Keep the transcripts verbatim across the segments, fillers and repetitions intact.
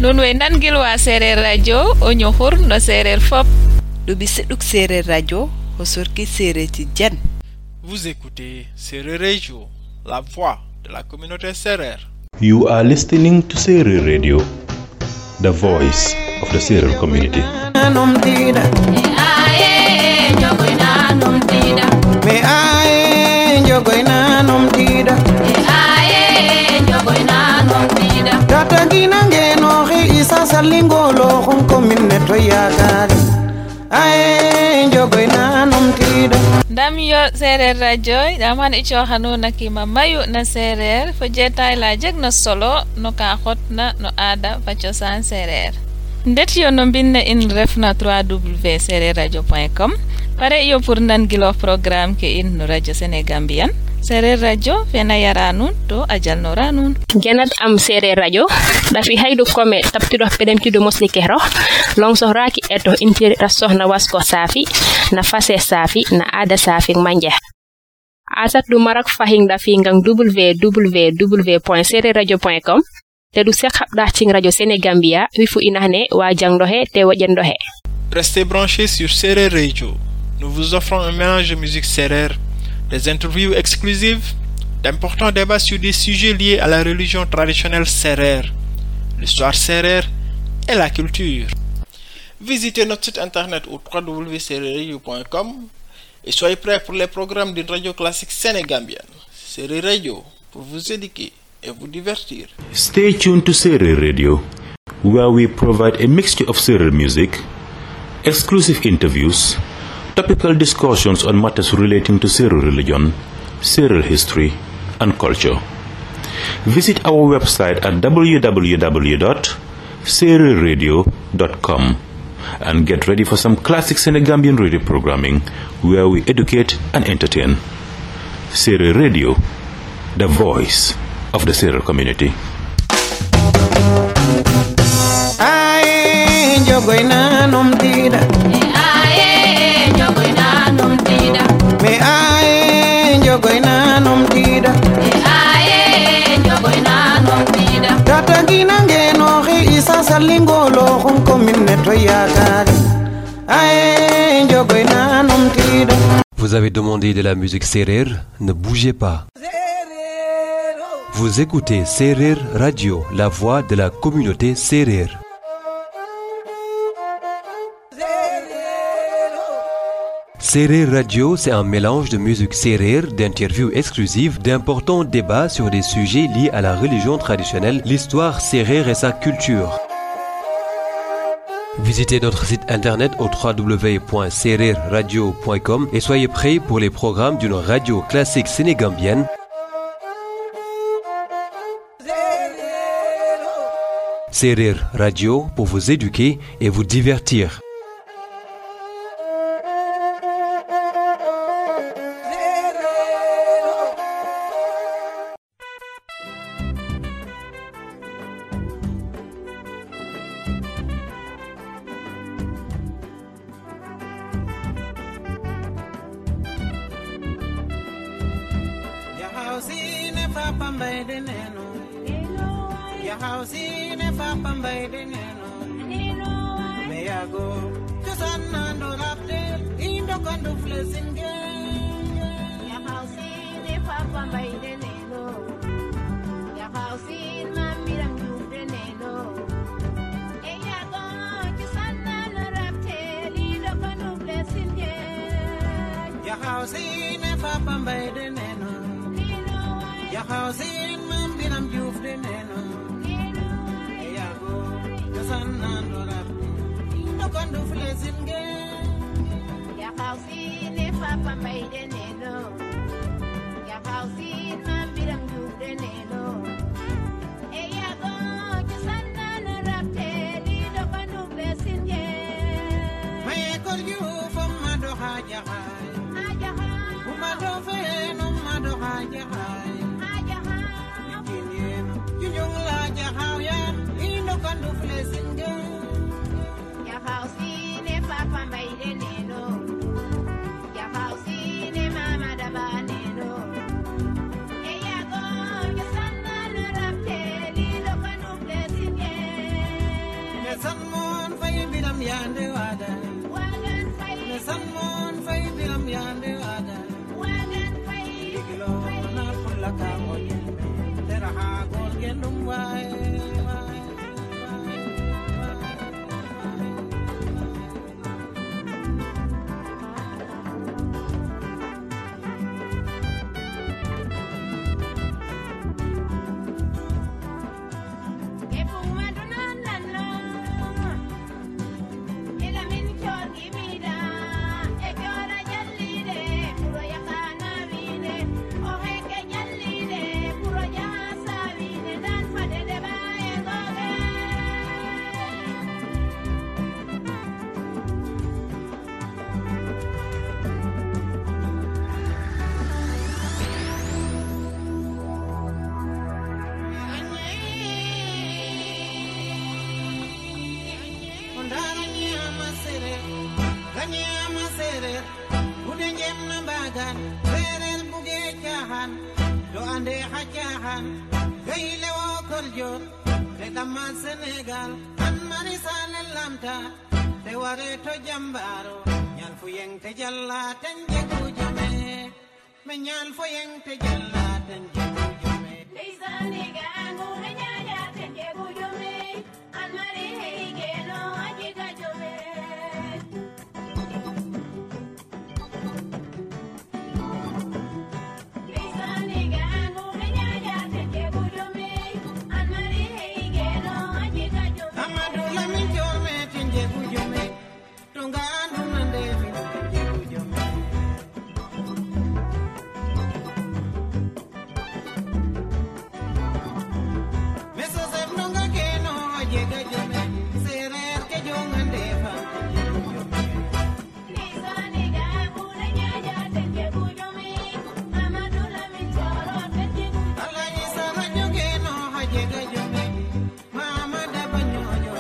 non we nangil wa Serer Radio o ñoxur no Serer fop du bi seduk Serer Radio o sorki Serer ci jen. Vous écoutez Serer Radio, la voix de la communauté Serer. You are listening to Serer Radio, the voice of the Serer community. Me ae njogoina nom tida. Ae njogoina nom tida. Tata ginange no he isa salingo lo hon komine to yakari. Ae njogoina nom tida. Dam yo Serer Radio daman icho hanu nakima mayu na Serer fo jetay la jeg na solo no ka hotna no ada fa ciosan Serer. Ndet yo no binne in refna w w w point serer radio point com. Pare yo pour nangilo programme ke in no radio Senegambian. Serer Radio fena yaranun to ajal no ranun. Genat am Serer Radio dafi haydu kome taptido pedemtido mosli kero long sohraki eto interi rasohna wasko safi na fase safi na ada safi manje. Asat du marak fahin dafi ngang w w w point serer radio point com te du sekh habda ci radio Senegambia wi fu inahne wa jangdohe te wajendohe. Restez branchés sur Serer Radio. Nous vous offrons un mélange de musique Serer, des interviews exclusives, d'importants débats sur des sujets liés à la religion traditionnelle Serer, l'histoire Serer et la culture. Visitez notre site internet au w w w point serer radio point com et soyez prêts pour les programmes d'une radio classique sénégambienne. Serer Radio pour vous éduquer et vous divertir. Stay tuned to Serer Radio, where we provide a mixture of Serer music, exclusive interviews, topical discussions on matters relating to Serer religion, Serer history, and culture. Visit our website at w w w dot serer radio dot com and get ready for some classic Senegambian radio programming where we educate and entertain. Serer Radio, the voice of the Serer community. Ae njogoina nom tida. Ae njogoina nom tida. Me ae njogoina nom tida. Ae njogoina nom tida. Tata ginange no he isa salingo lo hon komine to yakari. Ae njogoina nom tida. Vous avez demandé de la musique Serer, ne bougez pas. Vous écoutez Serer Radio, la voix de la communauté Serer. Serer Radio, c'est un mélange de musique Serer, d'interviews exclusives, d'importants débats sur des sujets liés à la religion traditionnelle, l'histoire Serer et sa culture. Visitez notre site internet au w w w point serer radio point com et soyez prêts pour les programmes d'une radio classique sénégambienne. Serer Radio pour vous éduquer et vous divertir. Ya sanmon fay biram yande wada wagan fay le sanmon fay biram yande wada wagan fay diglo na pulla ka moye tera ha gol gendum way Senegal an marisane lamta te ware to jambaro nyal fu yeng te jalla tan jegu jame me nyal fu yeng te jalla tan jegu jame leisane gangu me nyaya tan jegu jame an mari heige no ajiga jame leisane gangu me nyaya tan jegu jame an mari heige no Amadu lamin jome tinje bujome tunga andu nande tinje bujome Meso sef nonga keno ajega jome serer ke jongande fa tinje bujome Nisani ga bune nyaja tinje bujome Amadu lamin joro tinje bujome Allah isara jogeno ajega jome Mama da banyo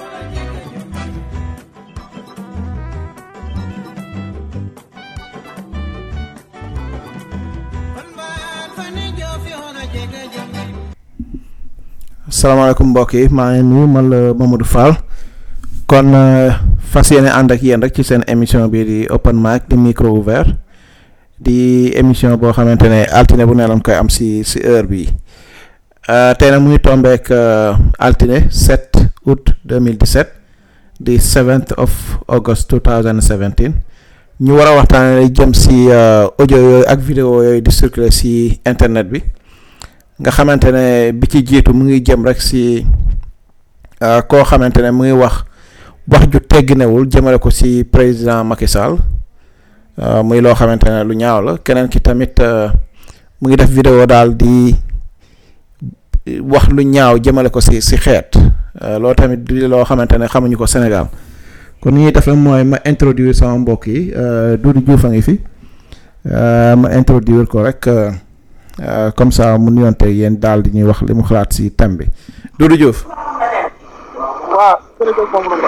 Assalamualaikum mbokk yi maa ngi nuyu man la Mamadou Fall kon fas yéene ànd ak yéen rek ci seen émission bi di open mic di micro ouvert di émission boo xamante ne altine bu ne lañ koy am si si heure bi tey nag mu ngi tombeek altine sept août deux mille dix-sept di seventh of August twenty seventeen ñu war a waxtaanee jëm si audio yooyu ak vidéo yooyu di circuler si internet bi nga xamante ne bi ci jiitu mu ngi jëm rek si koo xamante ne mu ngi wax wax ju tegginewul jëmale ko si président Macky Sall muy loo xamante ne lu ñaaw la keneen ki tamit mu ngi def vidéo daal di wax lu ñaaw jëmale ko si si xeet loolu tamit di loo xamante ne xamuñu ko Sénégal kon ni ñuy def la mooy ma introduire sama mbokk yi Doudou Diouf a ngi fi ma introduire ko rek Uh, comme ça mu nuyonte yéen daal di ñuy wax li mu xalaat si thème bi Doudou Diouf. waaw jërëjëf moom la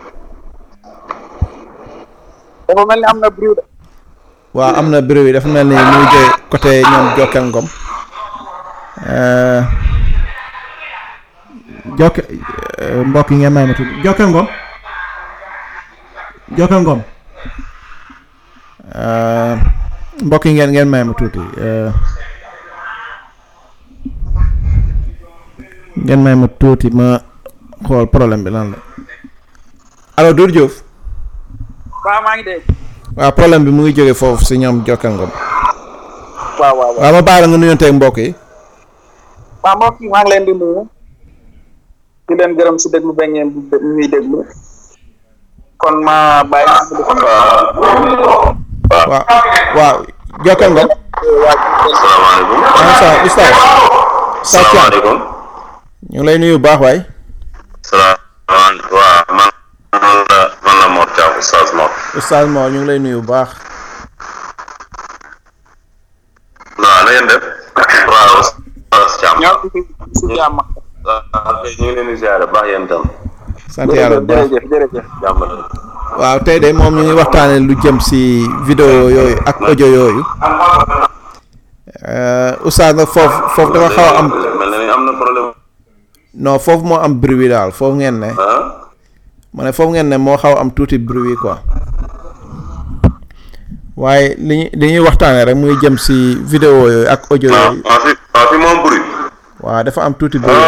dafa mel ni am na bruit de. waaw am na bruit dafa mel ni mu ngi jógee côté ñoom Jokal Ngom Jokal mbokk yi ngeen may ma tuuti Jokal Ngom Jokal Ngom mbokk yi ngeen ngeen may ma tuuti. ngeen may ma tuuti ma xool problème bi lan la allo Doudou Diouf. waaw maa ngi dégg. waaw problème bi mu ngi jógee foofu si ñoom Jokal Ngom. waaw waaw waaw ma baal nga nuyonteeg mbokk yi. waaw mbokk yi maa ngi leen di nuyu di leen gërëm si déglu ba ngeen di ñuy déglu kon ma bàyyi. waaw waaw Jokal Ngom. asalaamaaleykum. waaw Oustaz. asalaamaaleykum. ñu ngi lay nuyu bu baax waay. salaamaaleykum waaw man la man la Mor Thiam Oustaz Mor. Oustaz Mor ñu ngi lay nuyu bu baax. waaw na ngeen def. waaw Oustaz Thiam. ñoo ngi si jàmm. waaw ñu ngi leen di ziare baax yéen tam. sant yàlla bu baax jërëjëf jërëjëf. jàmm la. waaw tey de moom ñu ngi waxtaanee lu jëm si vidéo yooyu ak audio yooyu. Oustaz nag foofu foofu dafa xaw a am. mel na ni am na problème. non foofu moo am bruit daal foofu ngeen ne. ma ne foofu ngeen ne moo xaw am tuuti bruit quoi waaye li ñu li ñuy waxtaanee rek muy jëm si vidéo yooyu ak audio yooyu. ah fi ah fi moom bruit. waaw dafa am tuuti bruit.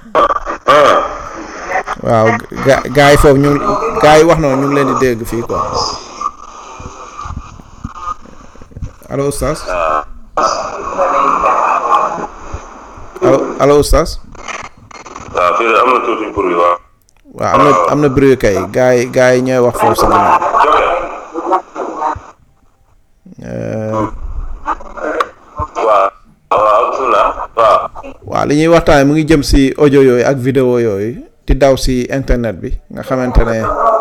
waaw ga gaa yi foofu ñu gaa yi wax noonu ñu ngi leen di dégg fii quoi allo oustaz allo allo oustaz. waaw fii am na tuuti bruit waaw. waaw am na am na bruit kay gaa yi gaa yi ñooy wax foofu si ginnaaw. waaw waaw bismillah waaw. waaw li ñuy waxtaanee mu ngi jëm si audio yooyu ak vidéo yooyu di daw si internet bi nga xamante ne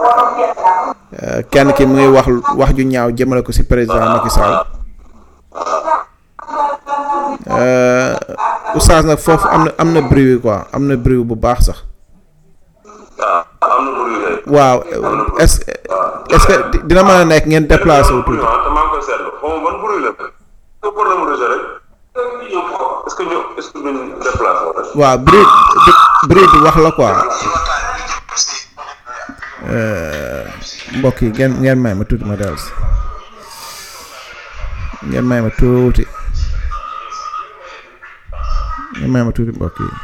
kenn ki mu ngi wax wax ju ñaaw jëmale ko si président Macky Sall oustaz nag foofu am na am na bruit quoi am na bruit bu baax sax. waaw est-ce est-ce que dina mën a nekk ngeen déplacé wu tuuti. waaw bruit bruit bi wax la quoi mbokk yi ngeen ngeen may ma tuuti ma dellu si ngeen may ma tuuti ngeen may ma tuuti mbokk yi.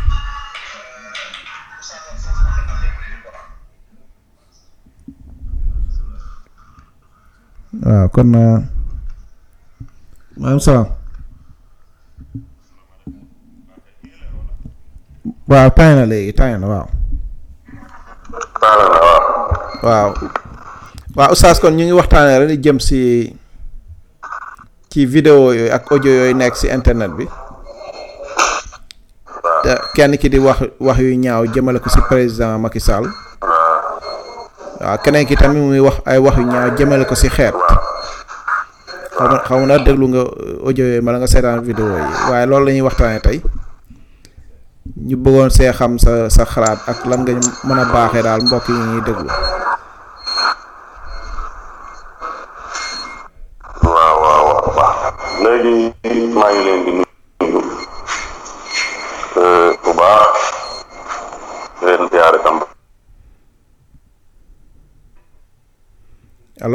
waaw kon maaleykum salaam. waaw tay na léegi tay na waaw. waaw waaw oustaz kon ñu ngi waxtaanee rek di jëm si ci vidéo yooyu ak audio yooyu nekk si internet bi te kenn ki di wax wax yu ñaaw jëmale ko si président Macky Sall. waaw keneen ki tamit muy wax ay wax yu ñaaw jëmale ko si xeet xaw ma xaw ma na déglu nga audio yooyu mala nga seetaan vidéo yi waaye loolu la ñuy waxtaanee tey ñu bëggoon see xam sa sa xalaat ak lan nga mën a baaxee daal mbokk yi ñuy déglu. waaw waaw waaw léegi maa ngi leen di nuyu bu baax leen ziare tam. allo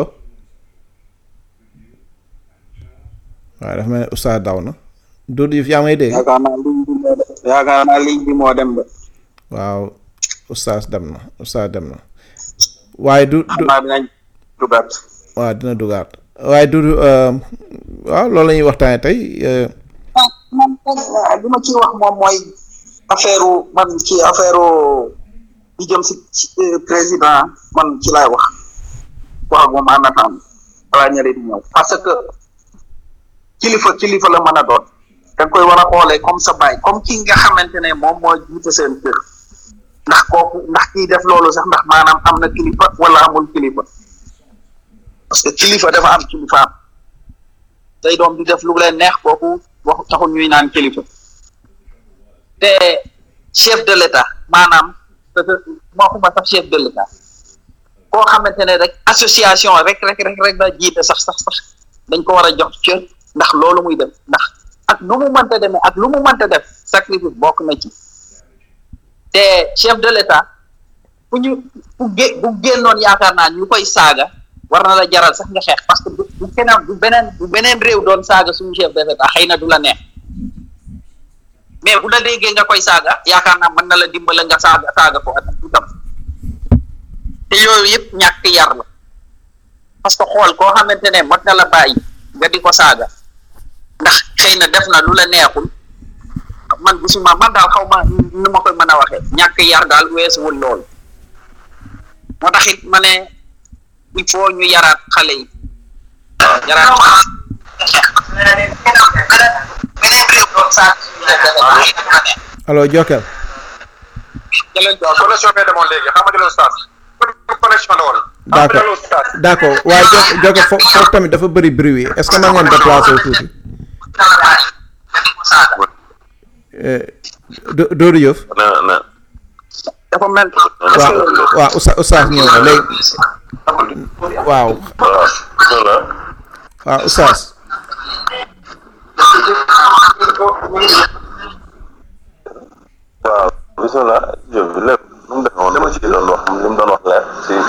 waaw dafa mel ne oustaz daw na Doudou Diouf yaa may dégg. yaakaar naa ligne bi moo dem yaakaar naa ligne bi moo dem ba. waaw oustaz dem na oustaz dem na waaye du du dinañ dugaat. waaw dina dugaat waaye du waaw loolu la ñuy waxtaanee tey. ah man li ma ciy wax moom mooy affaire man ci affaire di jëm si président man ci laay wax. wax moom en attendant balaa ñële di ñëw parce que kilifa kilifa la mën a doon da nga koy war a xoolee comme sa baay comme ki nga xamante ne moom moo jiite seen kër ndax kooku ndax kiy def loolu sax ndax maanaam am na kilifa wala amul kilifa parce que kilifa dafa am kilifaam tey doom di def lu leen neex kooku waxu taxul ñuy naan kilifa te chef de l'état maanaam waxuma sax chef de l'état koo xamante ne rek association rek rek rek rek da jiite sax sax sax dañ ko war a jox cër ndax loolu muy def ndax ak nu mu mënta demee ak lu mu mënta def sacrifice bokk na ci te chef de l'état fu ñu fu gé bu génnoon yaakaar naa ñu koy saaga war na la jaral sax nga xeex parce que bu keneen bu beneen bu beneen réew doon saaga suñu chef de l'état xëy na du la neex mais bu la déggee nga koy saaga yaakaar naa mën na la dimbale nga saaga saaga ko ak itam te yooyu yëpp ñàkk yar la parce que xool koo xamante ne mot na la bàyyi nga di ko saaga ndax xëy na def na lu la neexul man gisuma man daal xaw ma nu ma koy mën a waxee ñàkk yar daal weesuwul loolu moo tax it ma ne il faut ñu yaraat xale yi yaraat allo Jokel. connexion bee demoon léegi xam nga oustaz connexion la woon. d'accord d'accord waaye jo Jokel fo foofu tamit dafa bëri bruit est-ce que ma ngeen déplacé wu tuuti. Doudou Diouf. dafa mel. waaw waaw oustaz oustaz ñëw na léegi. waaw. waaw oustaz. waaw bisimilah jërëjëf lépp lu mu defoon dama ci doon wax li mu doon wax leer si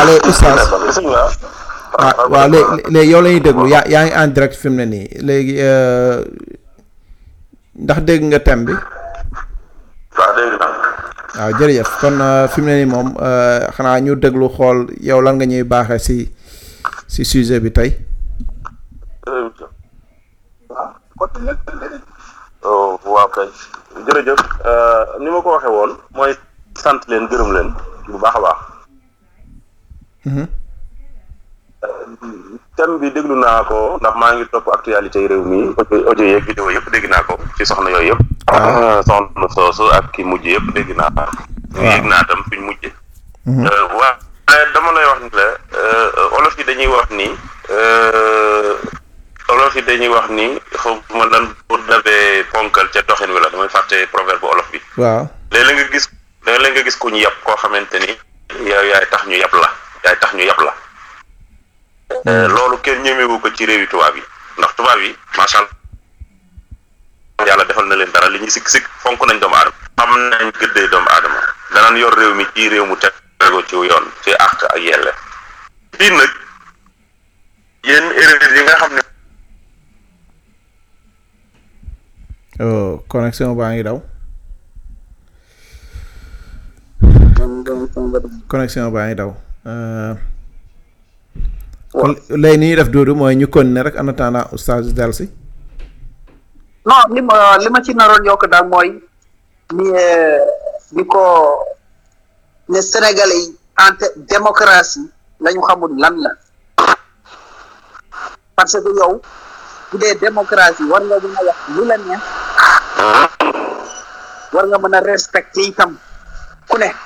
léegi oustaz waaw waaw léegi léegi yow la ñuy déglu yaa yaa ngi en direct fi mu ne nii léegi ndax dégg nga thème bi. waaw dégg naa. waaw jërëjëf kon fi mu ne nii moom xanaa ñu déglu xool yow lan nga ñuy baaxee si si sujet bi tey. waaw kay jërëjëf ni ma ko waxee woon mooy sant leen gërëm leen bu baax a baax. thème bi déglu naa ko ndax maa ngi topp actualité yi réew mi audio audio yeeg vidéo yëpp dégg naa ko ci soxna yooyu yëpp. soxna soosu ak ki mujj yëpp dégg naa. waaw yëg naa tam fi ñu mujj. waaye dama lay wax ni la olof yi dañuy wax ni olof yi dañuy wax ni xaw ma lan bu dabee ponkal ca doxin wi la damay fàtte proverbe olof bi. waaw léeg-léeg nga gis léeg-léeg nga gis ku ñu yab koo xamante ni yow yaay tax ñu yab la yaay tax ñu yab la. loolu kenn ñemewu ko ci réewi tubaab yi ndax tubaab yi macha allah yàlla defal na leen dara li ñuy sikk sikk fonk nañ doomu aadama xam nañ gëddee doomu aadama danañ yor réew mi ci réew mu tegoo ci yoon ci àq ak yelle fii nag yenn erreur yi nga xam ne oh connexion baa ngi daw connexion baa ngi daw kon léegi ni ñuy def Doudou mooy ñu continuer rek en attendant oustaz Delsi. non li ma li ma ci naroon yokk daal mooy ni ni ko ne Sénégalais yi en démocratie la ñu xamul lan la parce que yow bu dee démocratie war nga mën a wax lu la neex war nga mën a respecter itam ku ne.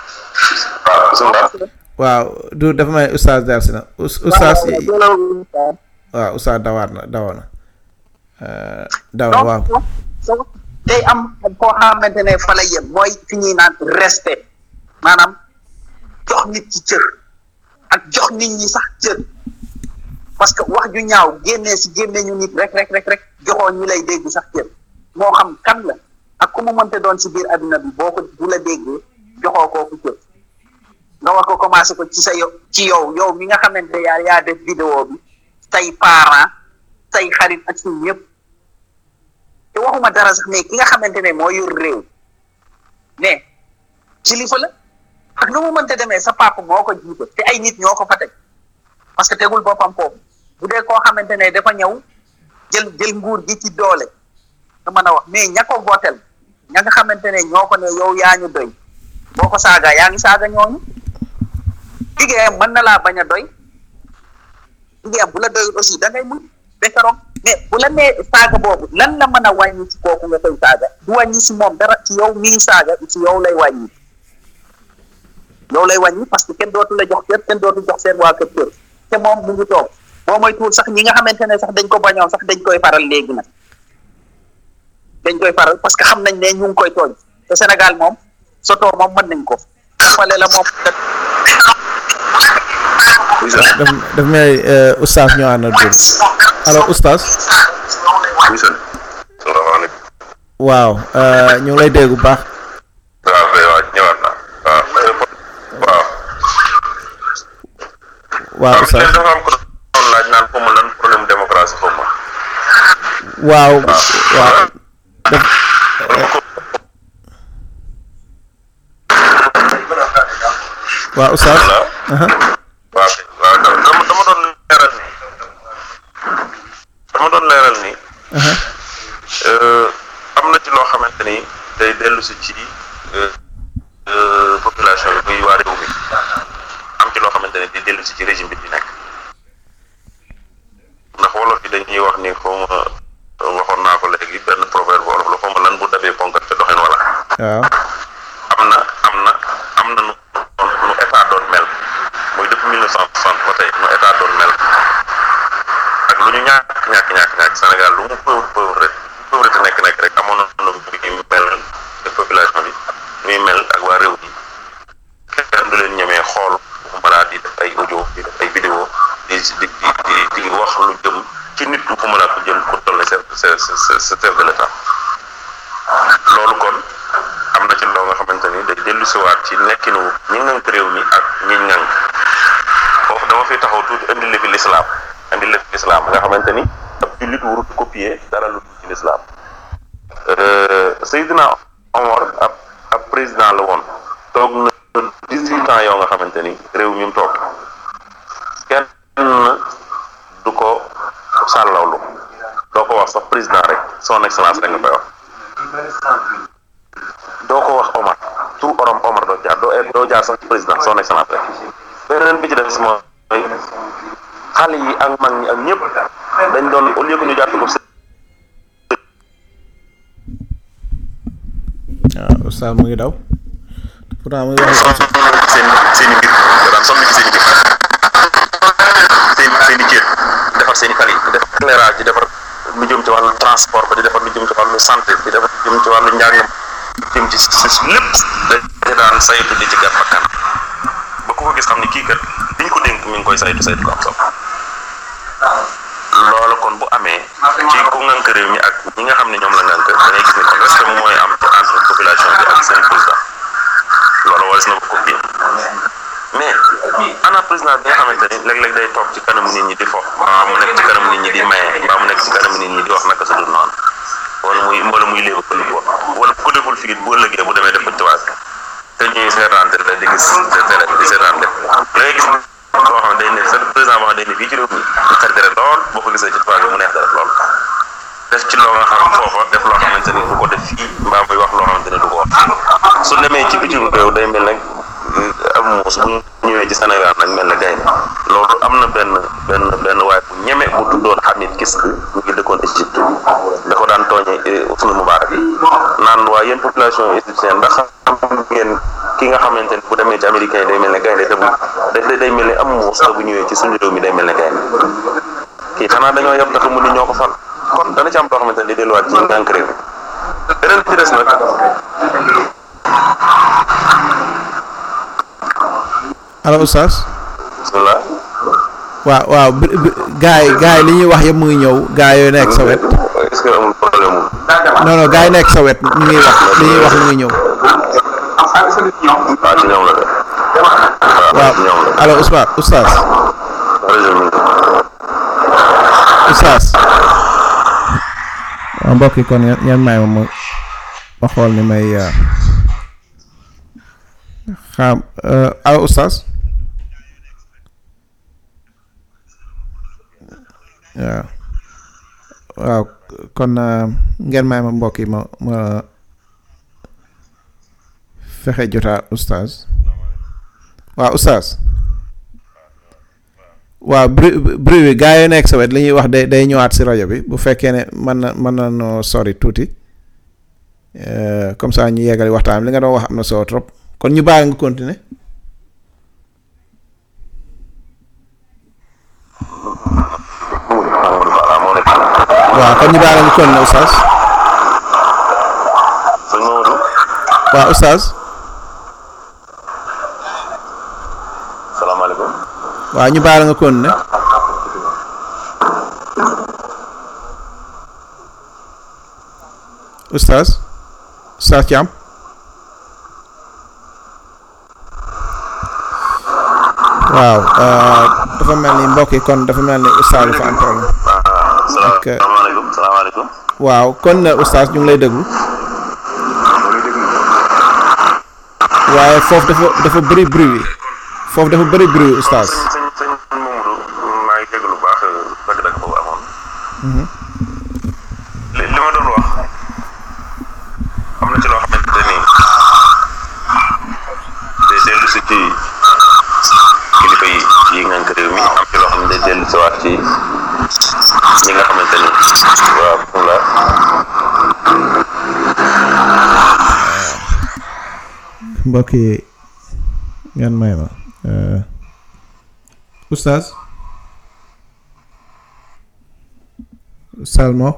waaw du dafa may oustaz Delsi na oustaz waaw oustaz dawaat na dawoon na daw waaw day am koo xamante ne fa la yem mooy fi ñuy naan respect maanaam jox nit ci cër ak jox nit ñi sax cër parce que wax ju ñaaw génnee si génne ñu nit rek rek rek rek joxoo ñu lay dégg sax cër moo xam kan la ak ku mu mënte doon si biir adduna bi boo ko bu la déggee joxoo kooku cër nga war ko commencé ko ci sa yow ci yow yow mi nga xamante yaa yaa def vidéo bi say parents say xarit ak suñ ñëpp te waxuma dara sax mais ki nga xamante ne moo yor réew mais kilifa la ak nu mu mënte demee sa papa moo ko jiite te ay nit ñoo ko fa teg parce que tegul boppam foofu bu dee koo xamante ne dafa ñëw jël jël nguur gi ci doole nga mën a wax mais ña ko votel ña nga xamante ne ñoo ko ne yow yaa ñu doy boo ko saaga yaa ngi saaga ñooñu liggéeyam mën na laa bañ a doy liggéeyam bu la doyul aussi da ngay muñ békaroog mais bu la nee saaga boobu lan la mën a wàññi ci kooku nga koy saaga du wàññi si moom dara ci yow mii saaga ci yow lay wàññi yow lay wàññi parce que kenn dootu la jox kër kenn dootu jox seen waa kër kër te moom mu ngi toog boo mooy tuul sax ñi nga xamante ne sax dañ ko bañoon sax dañ koy faral léegi nag dañ koy faral parce que xam nañ ne ñu ngi koy tooñ te Sénégal moom soto moom mën nañ ko fale la moom daf daf may oustaz ñoo ànd ak alors oustaz waaw ñu ngi lay dégg bu baax waaw waaw ñëwaat na waaw waaw waaw oustaz dafa am ko doon laaj naan xaw ma lan problème démocratie xaw ma waaw waaw waaw oustaz waaw waaw dama dama doon leeral ni dama doon leeral ni am na ci loo xamante ni day dellu si ci population bi muy waa réew mi am ci loo xamante ni day dellu si ci régime bi di nekk ndax wolof yi dañuy wax ni xaw ma waxoon naa ko léegi benn proverbe wolof la xaw ma lan bu dabee ponkal ca doxin wala waaw am na am na am na nu nu état doon mel mooy depuis mille neuf cent soixante ba tey nu état doon mel ak lu ñu ñàkk ñàkk ñàkk ñàkk Sénégal lu mu pauvre pauvre rek pauvreté nekk nekk rek amoon na nu muy mel ak population bi muy mel ak waa réew mi kenn du leen ñemee xool balaa di def ay audio di def ay vidéo di di di di wax lu jëm ci nit ku mën a ko jël ku toll chef chef de l'état loolu kon am na ci loo nga xamante ni day dellu siwaat ci nekkinu ñi ngànk réew mi ak ñi ngànk dama fi taxaw tuuti indi lépp l'islam indi lépp l'islam nga xamante ni ab jullit warut copier dara lu ci l'islam Seydina Omar ab ab président la woon toog na dix-huit ans yoo nga xamante ni réew mi mu toog kenn du ko sàllawlu doo ko wax sax président rek son excellence rek nga koy wax doo ko wax Omar tout orom Omar doo jaar doo doo jaar sax président son excellence rek beneen bi ci def mooy xale yi ak mag ñi ak ñëpp dañ doon au lieu que ñu jàpp ko waaw Oustaz mu ngi daw pourtant mu ngi wax seen seen i mbir daan sonn ci seen i mbir seen seen i cër defar seen i tali defar éclairage di defar lu jëm ci wàllu transport ba di defar lu jëm ci wàllu santé di defar lu jëm ci wàllu njàngam jëm ci lépp dañ daan saytu di ci gàtt bakkan ba ku ko gis xam ni kii kat biñ ko dénk mi ngi koy saytu saytu ko am solo loolu kon bu amee ci ku ngànk réew mi ak ñi nga xam ne ñoom la ngànk da ngay gis ne kon respect mooy am entre population bi ak seen président loolu waris na ko copier mais ana président bi nga xamante ni léeg-léeg day toog ci kanamu nit ñi di fo mbaa mu nekk ci kanamu nit ñi di maye mbaa mu nekk ci kanamu nit ñi di wax naka sa dul noonu wala muy wala muy léegi pël ko wala bu ko deful fii bu ëllëgee bu demee def ko tubaab te ñuy seetaan la di gis di seetaan def léegi gis boo xam ne day ne sa président boo xam ne day ne fii ci réew mi xel dara lool boo ko gisee ci tubaab bi mu neex dara lool def ci loo nga xam foofa def loo xamante ni du ko def fii mbaa muy wax loo xamante ni du ko wax su demee ci bitim réew day mel nag am muus bu ñëwee ci Sénégal nag mel na gaynde loolu am na benn benn benn waaye bu ñeme bu tuddoon Hamid Kisk ñu ngi dëkkoon Égypte da ko daan tooñee Hosni Moubarak naan waa yéen population égyptienne ndax xam ngeen ki nga xamante ni bu demee ci américain yi day mel ne gaynde te bu day day mel ne am muus te bu ñëwee ci suñu réew mi day mel ne gaynde kii xanaa dañoo yab dafa mu ni ñoo ko fal kon dana ci am loo xamante ni di delluwaat ci ngànk réew mi beneen ci des nag allo Oustaz bismillah waaw waaw gaay gaay li ñuy wax yëpp mu ngi ñëw gaay yooyu nekk sa wet est-ce que amul problème mu non non gaay nekk sa wet ñu ngi wax li ñuy wax mu ngi ñëw waaw ci ñoom la de waaw allo Oustaz Oustaz Oustaz waaw mbokk yi kon ñan may ma ma ma xool ni may xam allo Oustaz waaw waaw kon ngeen may ma mbokk yi ma ma fexe jotaa Oustaz waaw Oustaz waaw bruit bruit bi gaa yi nekk sa wet li ñuy wax day day ñëwaat si rajo bi bu fekkee ne mën na mën na noo sori tuuti comme ça ñu yeggali waxtaan li nga doon wax am na solo trop kon ñu bàyyi nga continuer waaw kon ñu bàyyi nga continuer Oustaz waaw Oustaz salaamaaleykum waaw ñu bàyyi nga continuer Oustaz Oustaz Thiam waaw dafa mel ni mbokk yi kon dafa mel ni Oustaz dafa am problème ak salaamaaleykum salaamaaleykum waaw kon Oustaz ñu ngi lay déglu waaye foofu dafa dafa bëri bruit bi foofu dafa bëri bruit Oustaz sëñ sëñ Mamadou maa ngi déglu bu baax dëgg-dëgg boobu amoon li li ma doon wax am na ci loo xamante ni day dellu si ci kilifa yi yi ngànk réew mi am ci loo xam ne day dellu si waat ci ñi nga xamante ni waaw la mbokk yi ngeen may ma Oustaz Salmo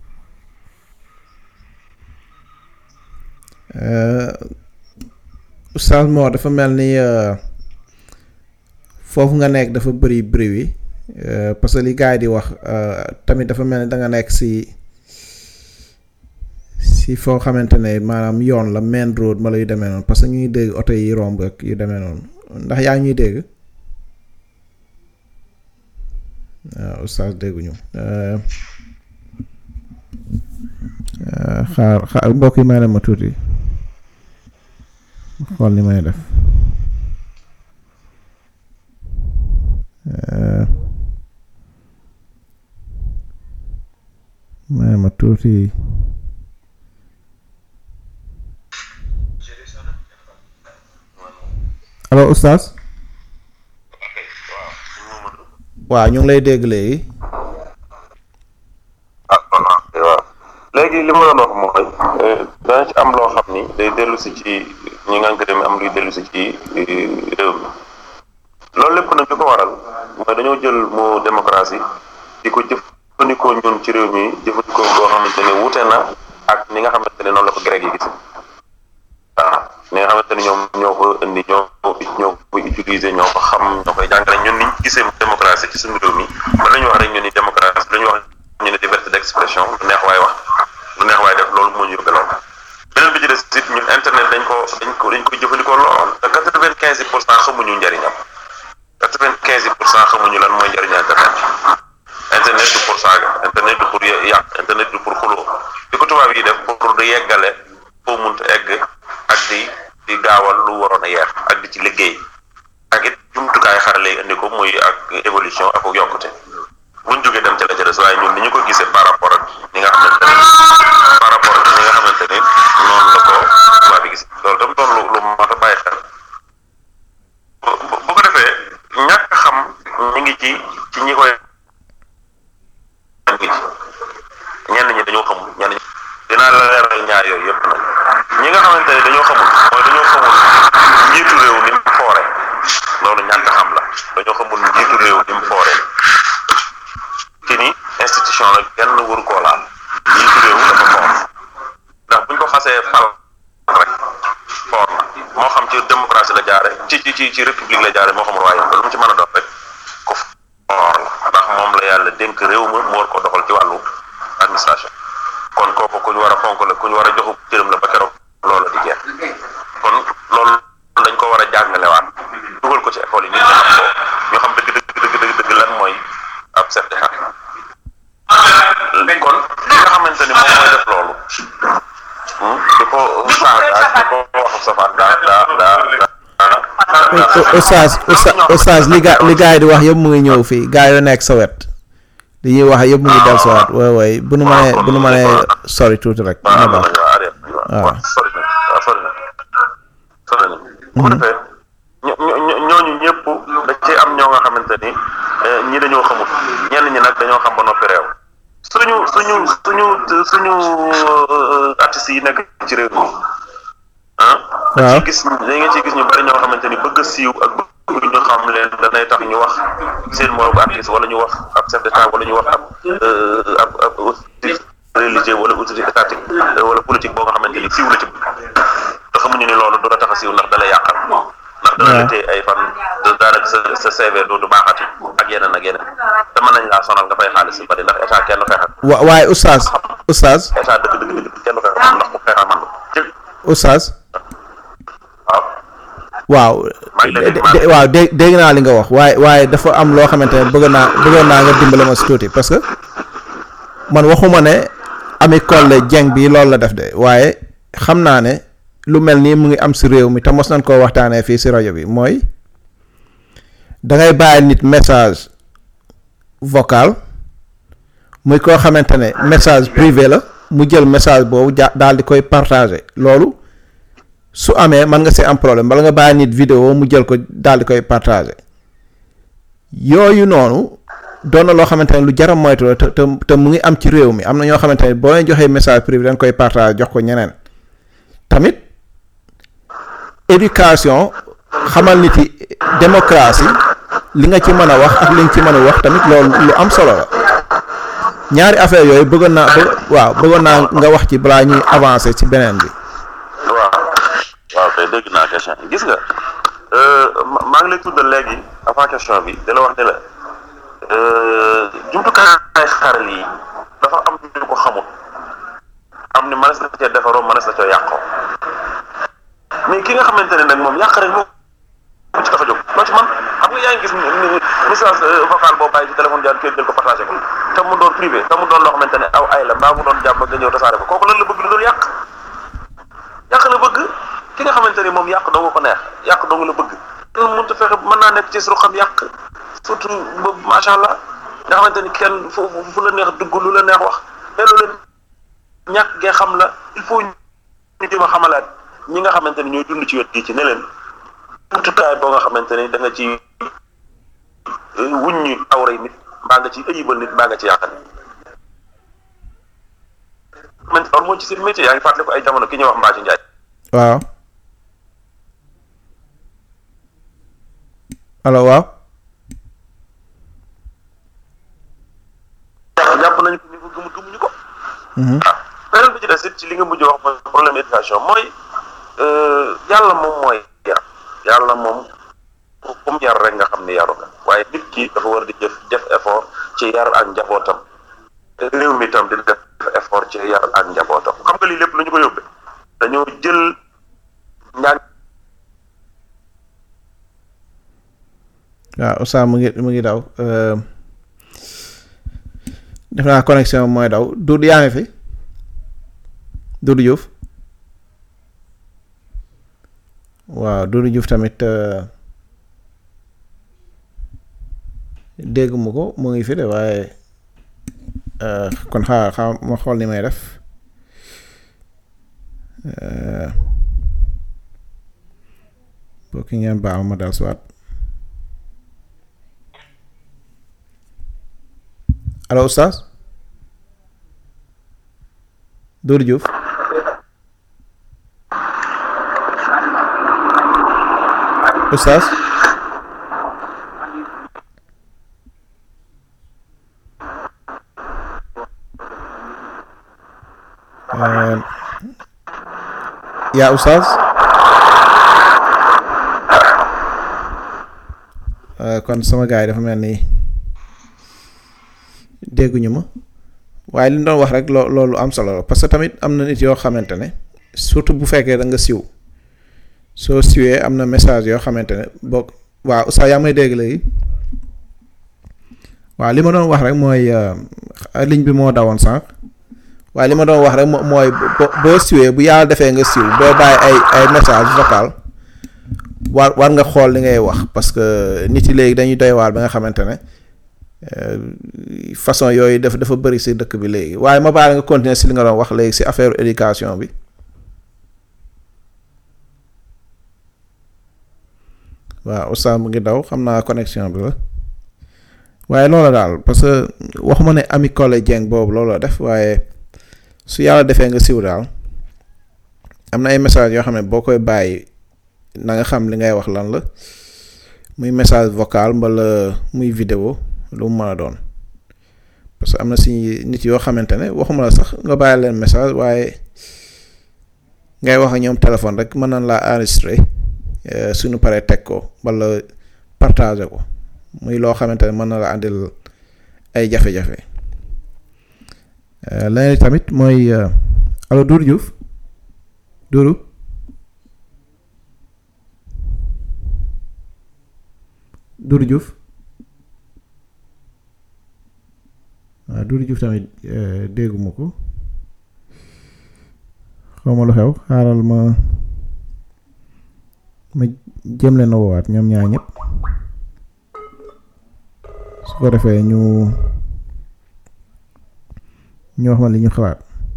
Oustaz Mor dafa mel ni foofu nga nekk dafa bëri bruit wi parce que li gars yi di wax tamit dafa mel ni da nga nekk si si foo xamante ne maanaam yoon la main road ma lay demee noonu parce que ñuy dégg oto yi romb ak yu demee noonu ndax yaa ngi ñuy dégg waaw oustaz dégguñu xaar xaar mbokk yi may na ma tuuti xool li may def may ma tuuti allo oustaz waaw ñu ngi lay dégg léegi ah waaw léegi li ma doon wax mooy dana ci am loo xam ni day dellu si ci ñi nga xam ne am luy dellu si ci réew mi loolu lépp nag li ko waral mooy dañoo jël moo démocratie di ko jëfandikoo ñun ci réew mi jëfandikoo boo xamante ne wuute na ak ni nga xamante ne noonu la ko grec yi gis waaw ni nga xamante ne ñoom ñoo ko indi ñoo ñoo ko utiliser ñoo ko xam ñoo koy jàngale ñun niñ gisee démocratie ci suñu réew mi mën nañu wax rek ñu ni démocratie dañu wax ñu ne liberté d'expression lu neex waay wax lu neex waay def loolu moo ñu yóbbee lool beneen bi ci des it ñun internet dañ ko dañ ko dañ ko jëfandikoo lool te quatre-vingt-quinze pour cent xamuñu njëriñam quatre-vingt-quinze pour cent xamuñu lan mooy njëriñu internet internet du pour saaga internet du pour yàq internet du pour xuloo di ko tubaab yi def pour di yeggale foo munta egg ak di di gaawal lu waroon a yeex ak di ci liggéey ak it jumtukaay xarale yi indi ko muy ak évolution ak yokkute buñ jógee dem ca la jërës waaye ñun ni ñu ko gisee par rapport ak ñi nga xamante ne par rapport ak ñi nga xamante ne noonu la ko tubaab yi gis loolu tam doon lu lu mat a bàyyi xel bu ko defee ñàkk xam ñi ngi ci ci ñi koy ngi ci ñenn ñi dañoo xamul ñenn ñi dinaa la leeral ñaar yooyu yëpp nag ñi nga xamante ne dañoo xamul mooy dañoo xamul njiitu réew ni mu foore loolu ñàkk xam la dañoo xamul njiitu réew ni mu foore ci ni institution la kenn waru koo laal njiitu réew dafa foor ndax buñ ko xasee fal rek foor na moo xam ci démocratie la jaare ci ci ci ci république la jaare moo xam royaume lu mu ci mën a doon rek ko foor la ndax moom la yàlla dénk réew ma mu war ko doxal ci wàllu administration kon kooku ku ñu war a fonk la ku ñu war a joxu cëram la ba keroog loolu di jeex kon loolu dañ ko war a jàngalewaat dugal ko ci école yi nit ñi xam ko ñu xam dëgg dëgg dëgg dëgg dëgg lan mooy ab chef d'état kon li nga xamante ni moom mooy def loolu di ko saaga di ko wax safaan daa daa daa oustaz oustaz li gaa li gaa yi di wax yëpp mu ngi ñëw fii gaa yoo nekk sa wet li ñuy wax yëpp mu ngi del sawaat waay waay bu nu mënee bu nu mënee sori tuuti rek na baax waaw sori na waaw sori na sori na bu ko defee ñooñu ñëpp da ci am ñoo nga xamante ni ñi dañoo xamul ñenn ñi nag dañoo xam ba noppi réew suñu suñu suñu suñu artistes yi nekk ci réew mi ah da ciy gis da nga ciy gis ñu bari ñoo xamante ni bëgg a siiw ak bëgg ñu xam leen danay tax ñu wax seen moroom artiste wala ñu wax ab chef d'état wala ñu wax ab ab ab autorité religieux wala autorité étatique wala politique boo nga xamante ni siiw la ci te xamuñu ni loolu du la tax a siiw ndax da lay yàqal ndax dana la téye ay fan daanaka sa sa C V du du baaxati ak yeneen ak yeneen te mën nañ laa sonal nga fay xaalis si bari ndax état kenn xeexal wa waaye oustaz oustaz état dëgg dëgg dëgg kenn xeexal ndax ku xeexal man oustaz waaw waaw waaw dé dégg naa li nga wax waaye waaye dafa am loo xamante ne bëgg naa bëggoon naa nga dimbale ma si tuuti parce que man waxuma ne Ami Collé Dieng bi loolu la def de waaye xam naa ne lu mel nii mu ngi am si réew mi te mos nañ koo waxtaanee fii si rajo bi mooy da ngay bàyyi nit message vocal muy koo xamante ne message privé la mu jël message boobu ja daal di koy partager loolu su amee mën nga si am problème bala nga bàyyi nit vidéo mu jël ko daal di koy partager yooyu noonu doon na loo xamante ne lu jaram moytu la te te te mu ngi am ci réew mi am na ñoo xamante ne boo leen joxee message privé dañ koy partager jox ko ñeneen tamit éducation xamal nit yi démocratie li nga ci mën a wax ak li nga ci mën a wax tamit loolu lu am solo la ñaari affaire yooyu bëggoon naa waaw bëggoon naa nga wax ci balaa ñuy avancer ci beneen bi. waaw waaw kay dégg naa question bi gis nga maa ngi lay tuddal léegi avant question bi da la wax ne la jumtukaay xaral yi dafa am ñu ko xamul am ni mënees na cee defaroo mënees na cee yàqoo mais ki nga xamante ne nag moom yàq rek moom ci tax a jóg loo ci man xam nga yaa ngi gis message vocal boo bàyyi ci téléphone jaan kii jël ko partagé ko te mu doon privé te mu doon loo xamante ne aw ay la mbaa mu doon jàmm nga ñëw tasaare ko kooku lan la bëgg lu doon yàq yàq la bëgg ki nga xamante ni moom yàq doo ko neex yàq doo la bëgg lan mënut a fexe mën naa nekk ci su xam yàq surtout boobu macha allah nga xamante ni kenn fu fu la neex dugg lu la neex wax te loolu ñàkk gee xam la il faut ñu jëm a xamalaat ñi nga xamante ni ñooy dund ci wet gi ci ne leen jumtukaay boo nga xamante ni da nga ci wuññi awray nit mbaa nga ci ëyibal nit mbaa nga ci yàqal man loolu moo ci seen métier yaa ngi fàttali ko ay jamono ki ñuy wax Mbacke Ndiaye. waaw allo waaw. jàpp nañu ko ni ko gëm gëmuñu ko. waaw beneen bi ci des it ci li nga mujj wax mooy problème éducation mooy yàlla moom mooy yar yàlla moom comme yar rek nga xam ni yaru nga waaye nit ki dafa war di jëf def effort ci yar ak njabootam réew mi tam di def effort ci yar ak njabootam xam nga lii lépp lu ñu ko yóbbee dañoo jël njàng. waaw Oustaz mu ngi mu ngi daw def naa connexion mooy daw Doudou yaa ngi fi Doudou Diouf waaw Doudou Diouf tamit dégg mu ko mu ngi fi de waaye kon xaar xaar ma xool ni may def boo ki ngeen baax ma dal soit allo Oustaz Doudou Diouf Oustaz yaa Oustaz kon sama gars yi dafa mel ni dégguñu ma waaye li ñu doon wax rek loo loolu am solo la parce que tamit am na nit yoo xamante ne surtout bu fekkee da nga siw soo siwee am na message yoo xamante ne boo waaw Oustaz yaa may dégg léegi waaw li ma doon wax rek mooy ligne bi moo dawoon sànq waaye li ma doon wax rek mooy boo siwee bu yàlla defee nga siw boo bàyyi ay ay message vocal war war nga xool li ngay wax parce que nit yi léegi dañuy doy waar ba nga xamante ne façon yooyu dafa dafa bëri si dëkk bi léegi waaye ma baal nga continuer si li nga doon wax léegi si affaire éducation bi waaw Oustaz mu ngi daw xam naa connexion bi la waaye loola daal parce que waxuma ne Ami Collé Dieng boobu looloo def waaye su yàlla defee nga siw daal am na ay message yoo xam ne boo koy bàyyi na nga xam li ngay wax lan la muy message vocal mbala muy vidéo lu mu mën a doon parce que am na si nit yoo xamante ne waxuma la sax nga bàyyi leen message waaye ngay wax ak ñoom téléphone rek mën nañ laa enregistrer suñu paree teg ko wala partager ko muy loo xamante ne mën na la àndil ay jafe-jafe leneen tamit mooy allo Doudou Diouf Doudou Doudou Diouf waaw Doudou Diouf tamit dégguma ko xaw ma lu xew xaaral ma ma jëm leen a woowaat ñoom ñaar ñëpp su ko defee ñu ñu wax ma li ñu xalaat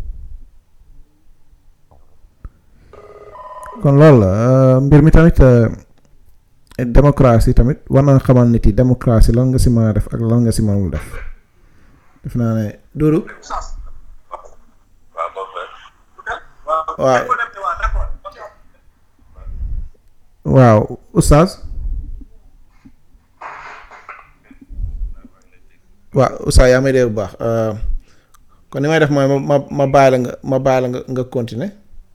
kon loolu la mbir mi tamit démocratie tamit war na xamal nit yi démocratie lan nga si mën a def ak lan nga si mënul def def naa ne Doudou waaw waaw Oustaz waaw Oustaz yaa may dégg bu baax kon ni may def mooy ma ma ma bàyyi la nga ma bàyyi la nga nga continuer.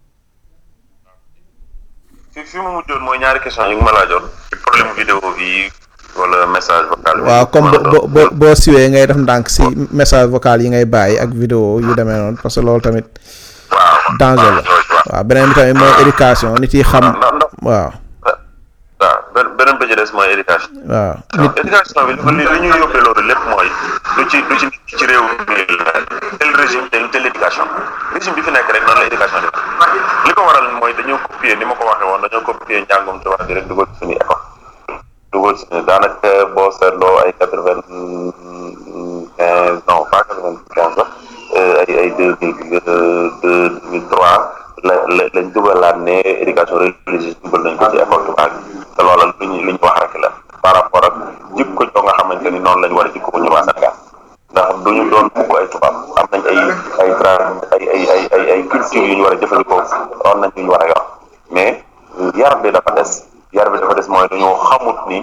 fi fi mu mujjoon mooy ñaari question yi nga ma laajoon ci problème vidéo bi wala message vocal bi. waaw comme boo boo boo siwee ngay def ndànk si message vocal yi ngay bàyyi ak vidéo yu demee noonu parce que loolu tamit. waaw danger la waaw beneen bi tamit mooy éducation nit yi xam. waaw. waaw beneen ba ci des mooy éducation. waaw éducation bi li li ñuy yóbbee loolu lépp mooy du ci du ci ci réew mi tel régime tel tel éducation régime bi fi nekk rek noonu la éducation def li ko waral mooy dañoo copier ni ma ko waxee woon dañoo copier njàngum tubaab bi rek dugal ci suñuy école dugal ci daanaka boo seetloo ay quatre vingt quinze non pas quatre vingt quinze la ay ay deux mille deux mille trois la la lañ dugalaat ne éducation religieuse dugal nañ ko ci école tubaab bi te loola lu ñu lu ñu wax rek la par rapport ak jikko joo nga xamante ni noonu lañ war a jikko ñu waa Sénégal ndax duñu doon bugg ay tubaab am nañ ay ay tra ay ay ay ay ay culture yu ñu war a jëfandikoo doon nañ yu ñu war a yor mais yar bi dafa des yar bi dafa des mooy dañoo xamut ni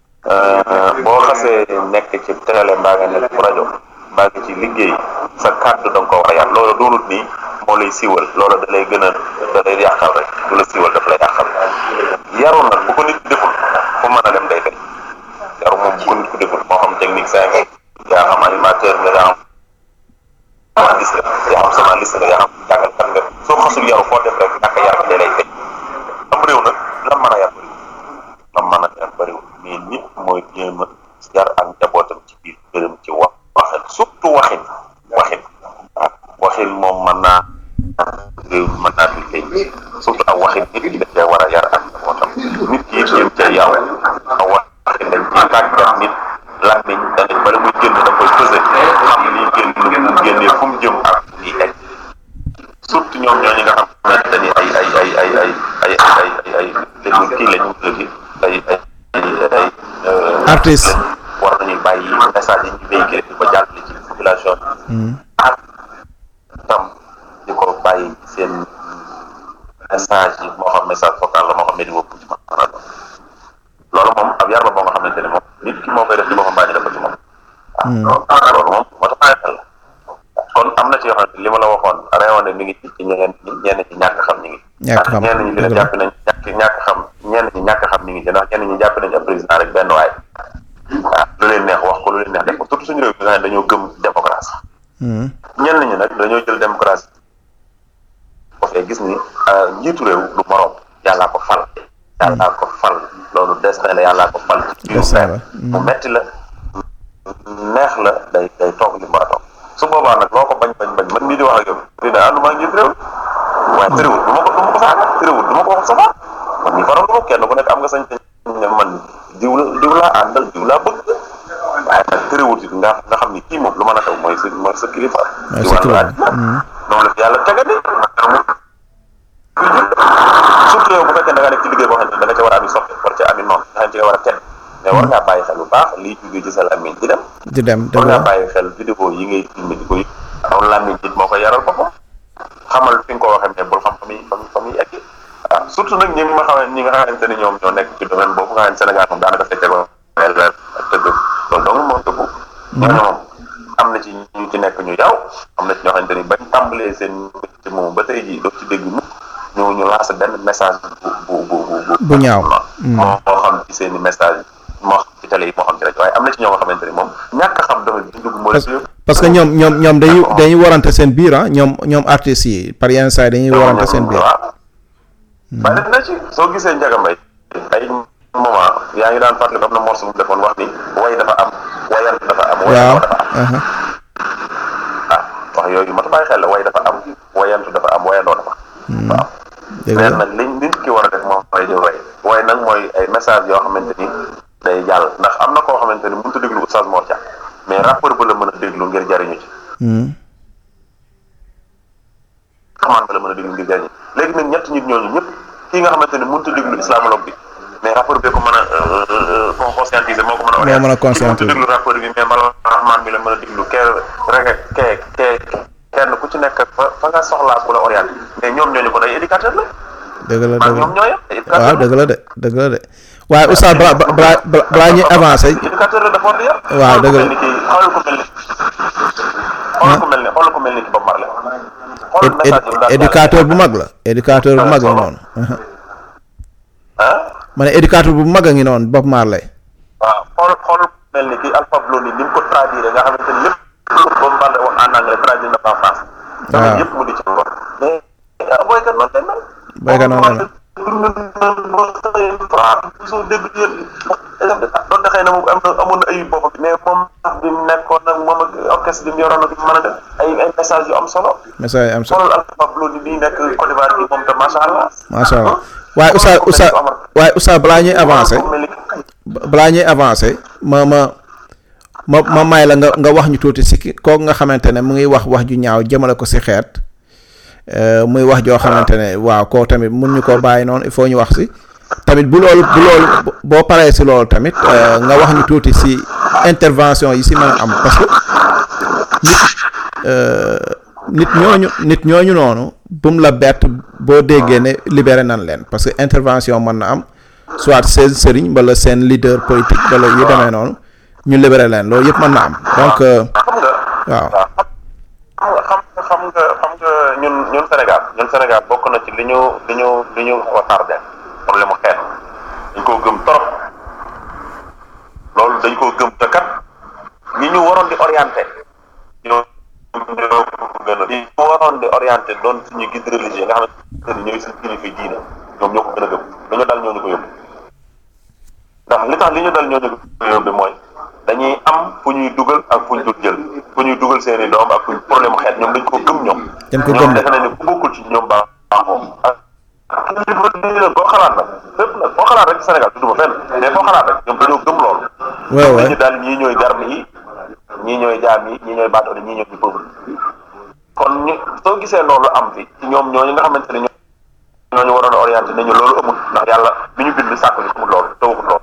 boo xasee nekk ci télé mbaa nga nekk ci rajo mbaa nga ci liggéey sa kàddu da nga ko war a yar loolu doonut ni moo lay siiwal loolu da lay gën a da lay yàqal rek du la siiwal daf lay yàqal yaru nag bu ko nit deful fu mën a dem day fay yaru moom bu ko nit ko deful moo xam technique cinq yaa xam animateur nga yaa xam journaliste nga yaa xam journaliste nga yaa xam jàngalkat nga soo xasul yaru foo def rek ñàkk a yar day lay fay am réew nag la mën a yar bëriwul la mën a yar bëriwul mais nit mooy jéem a yar ak njabootam ci biir gërëm ci wax waxin surtout waxin waxin ah waxin moom mën naa réew mën naa fi tey surtout ak waxin nit ki dañ cee war a yar ak njabootam nit ki jéem cee yaw a waxin dañ ciy tàggat nit làmmiñ danañ bari muy génn da koy pesé xam lii génn mu génnee fu mu jëm ak lii egg surtout ñoom ñooñu nga xamante ni ay ay ay ay ay ay ay ay ay dañu kii lañu léegi ay ay ay artiste war nañuy bàyyi message yi ñu véhiculé di ko jàllale ci population bi ak tam di ko bàyyi seen message yi moo xam message vocal la moo xam ne di wëpp ci man loolu moom ab yar la boo nga xamante ne moom nit ki moo koy def ci boppam bàyyi def ko ci moom waaw loolu moom moo tax bàyyi xel la kon am na ci yoo xam ne li ma la waxoon reewoon mi ngi ci ci ñeneen ñenn ñi ñàkk xam ñi ngi ñàkk xam ñenn ñi dina jàpp nañ ñàkk ñàkk xam ñenn ñi ñàkk xam ñi ngi ci ndax ñenn ñi jàpp nañ ab président rek benn waay waaw lu leen neex wax ko lu leen neex def ko surtout suñu réew bi nga xam ne dañoo gëm démocratie ñenn ñi nag dañoo jël démocratie parce que gis ni njiitu réew du morom yàllaa ko fal yàllaa ko fal loolu des na la yàllaa ko fal ci biir mu metti la neex la day day toog li mu war a toog su boobaa nag loo ko bañ bañ bañ man mii di wax ak yow di da ànduma njiitu réew waaye tëriwul du ma ko du ma ko saaga tëriwul du ma ko wax sa faat man ñi faral ko kenn ku nekk am nga sañ ne man diw la diw laa àndal diw laa bëgg waaye nag tëriwul it nga nga xam ni kii moom lu mën a xew mooy sa mooy sa kilifa di wàllu laaj noonu la fi yàlla tegandi surtout yow bu fekkee da nga nekk ci liggéey boo xam ne da nga ca war a ami soppi war ca ami noonu nga xam ci nga war a tedd mais war ngaa bàyyi xel bu baax lii jógee ci sa làmmiñ di dem di dem war ngaa bàyyi xel vidéo yi ngay filmé di ko yi aw làmmiñ nit moo koy yaral boppam xamal fi nga ko waxee mais bul xam fa muy fa muy fa muy egg waaw surtout nag ñi ma xam ñi nga xamante ne ñoom ñoo nekk ci domaine boobu nga xam ne Sénégal moom daanaka fekk ko ak tëgg loolu dong moo tëggu ñooñu moom am na ci ñu ci nekk ñu yaw am na ci ñoo xamante ni bañ tàmbalee seen ci moom ba tey jii doo ci dégg mukk ñu ñu lancé benn message bu bu bu bu bu ñaaw moo xam ci seen i message moo xam ci télé yi moo xam ci rajo waaye am na ci ñoo nga xamante ni moom ñàkk a xam domaine bi dugg moo la parce que ñoom ñoom ñoom dañuy dañuy warante seen biir ah ñoom ñoom artistes yi par yenn saa yi dañuy warante seen biir waaw bari na ci soo gisee Ndiaga Mbaye ay moment yaa ngi daan fàttali am na morceau bu mu defoon wax ni way dafa am wayan dafa am wayan dafa am ah wax yooyu mat a bàyyi xel la way dafa am wayantu dafa am wayandoo dafa waaw mais nag liñ nit ki war a def moom mooy di way way nag mooy ay message yoo xamante ni day jàll ndax am na koo xamante ni mënut a déglu Oustaz Mor Thiam mais rappeur ba la mën a déglu ngir jariñu ci xamaan ba la mën a déglu ngir jariñu léegi nag ñett nit ñooñu ñëpp kii nga xamante ni mënut a déglu islamologue bi mais rappeur bi ko mën a conscientiser moo ko mën a moo mën a conscientiser déglu rappeur bi mais mal rahman bi la mën a déglu kee rek kee kee kenn ku ci nekk fa fa nga soxlaa ku la orienté mais ñoom ñooñu ko day éducateur la dëgg la dëgg ñoom ñoo yem waaw dëgg la de dëgg la de waaye Oustaz balaa balaa balaa ñuy avancé éducateur la dafa war di yar waaw dëgg la xoolal ko mel ni xoolal ko mel ni xoolal ko mel ni ki Bob Marley xoolal message yi éducateur bu mag la éducateur bu mag la noonu ma ne éducateur bu mag a ngi noonu Bob Marley waaw xool xool mel ni kii Alpha Blondy ni mu ko traduire nga xamante ni lépp Bob Marley wax en anglais traduire na ko en français. waaw yëpp mu di ci ngor mais boykat noonu lay mel. boykat noonu lay mel dund nañ ba xëy France soo dégg yéen doon xëy na moom am na amoon na ay boppam mais moom bi mu nekkoon nag moom ak orchestre bi mu yoroon ak mën a def ay ay message yu am solo. message yu am solo xoolal Alpha Blondy bi nekk Côte d'Ivoire bi moom tam macha allah. macha allah waaye Oustaz Oustaz waaye Oustaz balaa ñuy avancé balaa ñuy avancé ma ma ma ma may la nga nga wax ñu tuuti si kooku nga xamante ne mu ngi wax wax ju ñaaw jëmale ko si xeet muy wax joo xamante ne waaw koo tamit mun ñu koo bàyyi noonu il faut ñu wax si tamit bu loolu bu loolu boo paree si loolu tamit nga wax ñu tuuti si intervention yi si mën a am parce que nit nit ñooñu nit ñooñu noonu bu mu la bett boo déggee ne libéré nan leen parce que intervention mën na am soit seen sëriñ wala seen leader politique wala yu demee noonu ñu libéré leen loolu yëpp mën na am donc waaw. xam nga xam nga xam nga ñun ñun Sénégal ñun Sénégal bokk na ci li ñu li ñu li ñu xaw a tardé problème mu xeet dañ koo gëm trop loolu dañ koo gëm te kat ñi ñu waroon di orienté ñoo ñoo gën a ñi ñu waroon di orienté doon suñu guide religieux nga xamante ne ñooy suñu kilifa diine ñoom ñoo ko gën a gëm dañoo dal ñoo ñu ko yóbbu ndax li tax li ñu dal ñoo ñu ko yóbbu mooy dañuy am fu ñuy dugal ak fu ñu dul jël fu ñuy dugal seen i doom ak fu ñu problème xeet ñoom dañ ko gëm ñoom. dañ ko gëm ñoom defe nañ ne ku bokkul ci ñoom baax baaxoo. ak kilifa diine boo xalaat nag fépp nag boo xalaat rek ci Sénégal tudduma fenn mais boo xalaat rek ñoom dañoo gëm loolu. waaw waaw ñu daal ñii ñooy garmi yi ñii ñooy jaam yi ñii ñooy baadoolo ñii ñooy ñu pauvre kon ñu soo gisee loolu am fi ci ñoom ñooñu nga xamante ne ñooñu waroon a orienté nañu loolu amul ndax yàlla bi ñu bind sàkk ñu amul loolu te waxul loolu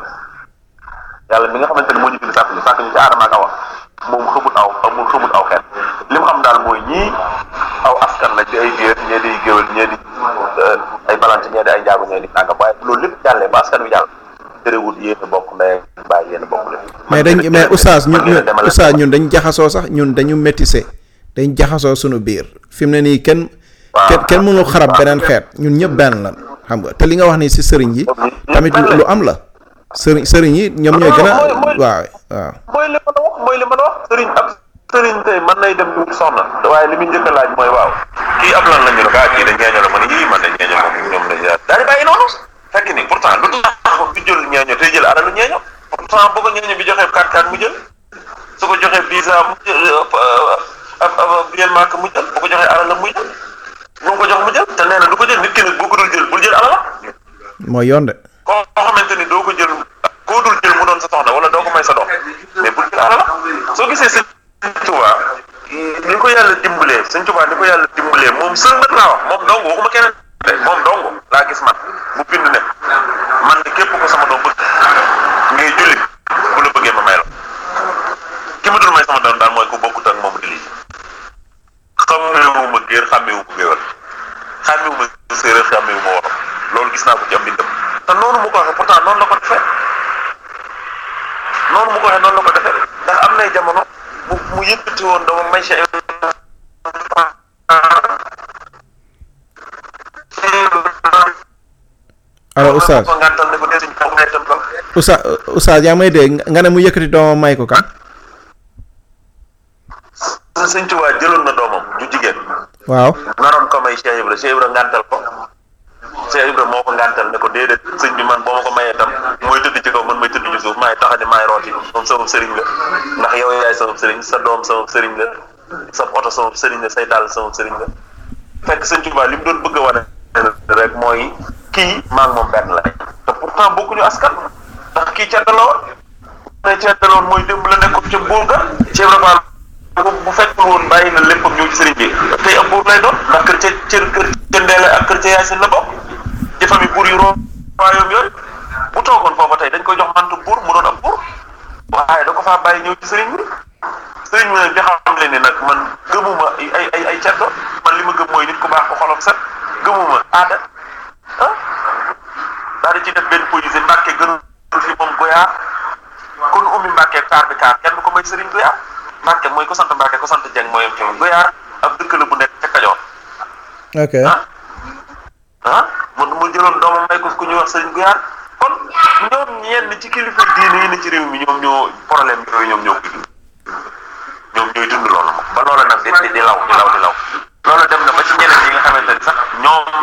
yàlla mi nga xamante ne moo ñu bind sàkk ñu sàkk ñu ci aadama ak awa moom xamut aw amul xamut aw xeet li mu xam daal mooy ñii aw askan la di ay géer ñee di géwél ñee di ay balante ñee di ay njaago ñee di nangam waaye loolu lépp jàllee ba askan wi jàll terewut yéen a bokk ndey bàyyi yéen a bokk lépp mais dañ mais oustaz ñun ñun oustaz ñun dañ jaxasoo sax ñun dañu métissé dañ jaxasoo suñu biir fi mu ne nii kenn kenn kenn mënul xarab beneen xeet ñun ñëpp benn lan xam nga te li nga wax nii si sëriñ yi tamit lu am la sëriñ sëriñ yi ñoom ñooy gën a waaw waaw mooy li ma la wax mooy li ma la wax sëriñ ab sëriñ tey mën nay dem wut soxna waaye li muy njëkk a laaj mooy waaw kii ab lan la ñu ne ko ah kii dañ ñeeño la ma ne yii man dañ ñeeño moom ñoom lañ daal di bàyyi noonu fekk ni pourtant lu tax bi jël ñeeño tey jël alalu ñeeño pourtant boo ko ñeeño bi joxee quatre quatre mu jël su ko joxee visa mu jël ab ab billet marque mu jël bu ko joxee alal la muy jël lu ko jox mu jël te nee na du ko jël nit ki nag boo ko dul jël bul jël alal mooy yoon de koo xamante ni doo ko jël koo dul jël mu doon sa soxna wala doo ko may sa doom mais bul jël alal soo gisee sëñ Tuubaa li ko yàlla dimbalee sëñ Tuubaa li ko yàlla dimbalee moom sël nag laa wax moom dong waxuma keneen de moom dong laa gis man mu bind ne man de képp ko sama doom bëgg ngay jullit bu la bëggee ma may la ki ma dul may sama doom daal mooy ko bokkut ak moom di lii xàmmeewu ma géer xàmmeewu ma géwél xàmmeewu ma séeréer xàmmeewu ma wolof loolu gis naa ko ci am bindam te noonu mu ko waxee pourtant noonu la ko defee noonu mu ko waxee noonu la ko defee ndax am nay jamono mu mu yëkkati woon dama may Cheikh alors oustaz oustaz oustaz yaa may dégg nga ne mu yëkkati doomam may ko kan sëñ Tuubaa jëloon na doomam ju jigéen waaw naroon ko may Cheikh Ibra Cheikh Ibra ngàntal ko Cheikh Ibra moo ko ngàntal ne ko déedéet sëñ bi man boo ma ko mayee tam mooy tëdd ci kaw man may tëdd ci suuf maay taxani maay rooti moom sama sëriñ la ndax yow yaay sama sëriñ sa doom sama sëriñ la sa oto sama sëriñ la say dàll sama sëriñ la fekk sëñ Tuubaa li mu doon bëgg a wane rek mooy kii maa ngi moom benn la te pourtant bokkuñu askan ndax kii ceddaloon ne ceddaloon mooy démb la nekkoon ca buur ga Cheikh Ibra Fall bu fekkul woon bàyyi na léppam ñëw ci sëriñ bi tey am buur lay doon ndax kër ca cër kër ca Ndeele ak kër ca Yaasin la bokk ci famille buur yu royaume yooyu bu toogoon foofa tey dañ koy jox mantu buur mu doon ab buur waaye da ko faa bàyyi ñëw ci sëriñ bi sëriñ bi nag di xam le ni nag man gëmuma ay ay ay ceddo man li ma gëm mooy nit ku baax ko xolam set gëmuma aada ah daal di ci def benn poésie Mbàkke gënul fi moom Goyaar kon ummi Mbàkke kaar bi kaar kenn du ko may sëriñ Goyaar Mbàkke mooy ko sant Mbàkke ko sant Jeng mooy ci Goyaar ab dëkk la bu nekk ca Kajoor ok ah ah man mu jëloon doomam may ko ku ñuy wax sëriñ Goyaar kon ñoom ñenn ci kilifa diine yi ne ci réew mi ñoom ñoo problème yooyu ñoom ñoo koy dund ñoom ñooy dund loolu moom ba loola nag di di law di law di law loolu dem na ba ci ñeneen yi nga xamante ni sax ñoom la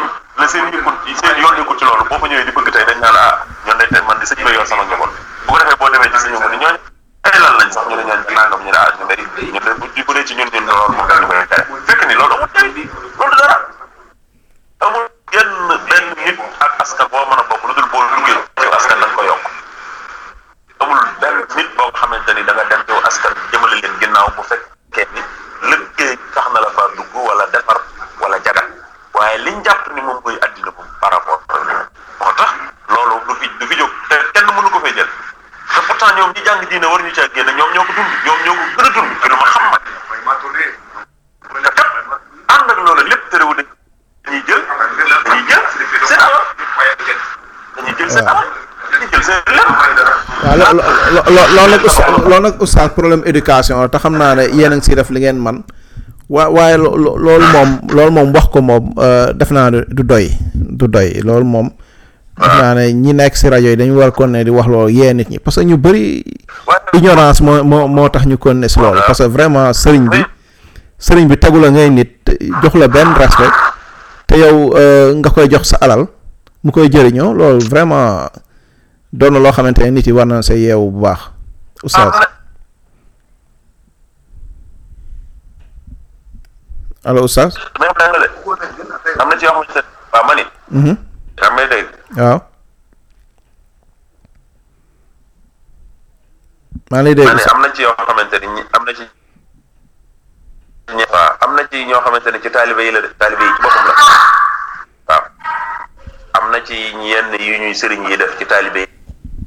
ne seen yëkkul seen yoon yëkkul ci loolu boo fa ñëwee di bëgg tey dañ naan ah ñoon day tey man di sëñ ba yor sama njaboot bu ko defee boo demee ci sëñ mu ni ñooñ ay lan lañ sax ñu ne ñooñ nangam ñu ne ah ñu day ñu de bu bu dee ci ñun ñun loolu moom dañu koy tere fekk ni loolu amul tey loolu dara amul genn benn nit ak askan boo mën a bokk lu dul boo duggee ci askan da nga ko yokk amul benn nit boo xamante ni da nga dem ci askan jëmale leen ginnaaw bu fekkee ni liggéey tax na la fa dugg wala defar wala jagat waaye liñ jàpp ni moom mooy addina moom par rapport moo tax loolu du fi du fi jóg te kenn mënu ko fay jël te pourtant ñoom ñi jàng diine war ñu caa génn ñoom ñoo ko dund ñoom ñoo ko gën a dund ci lu ma xam ma te kat ànd ak loolu lépp terewu dañuy jël dañuy jël seen alal dañuy jël seen alal dañuy jël seen lépp waaw lo lo loolu nag oustaz loolu nag oustaz problème éducation te xam naa ne yéen a ngi siy def li ngeen man waa waaye loolu moom loolu moom wax ko moom def naa ne du doy du doy loolu moom def naa ne ñi nekk si rajo yi dañu war kon ne di wax loolu yee nit ñi parce que ñu bëri ignorance moo moo moo tax ñu kon ne si loolu parce que vraiment sëriñ bi sëriñ bi tegu la ngay nit jox la benn respect te yow nga koy jox sa alal mu koy jëriñoo loolu vraiment doon na loo xamante ne nit yi war na sa yeewu bu baax oustaz allo oustaz même danga de am na ci yoo xamante ne waaw ma ni am may dégg waaw maa ngi lay dégg am na ci yoo xamante ni am na ci waaw am na ci ñoo xamante ne ci taalibe yi la de taalibe yi ci boppam la waaw am na ci yenn yu ñuy sëriñ yi def ci taalibe yi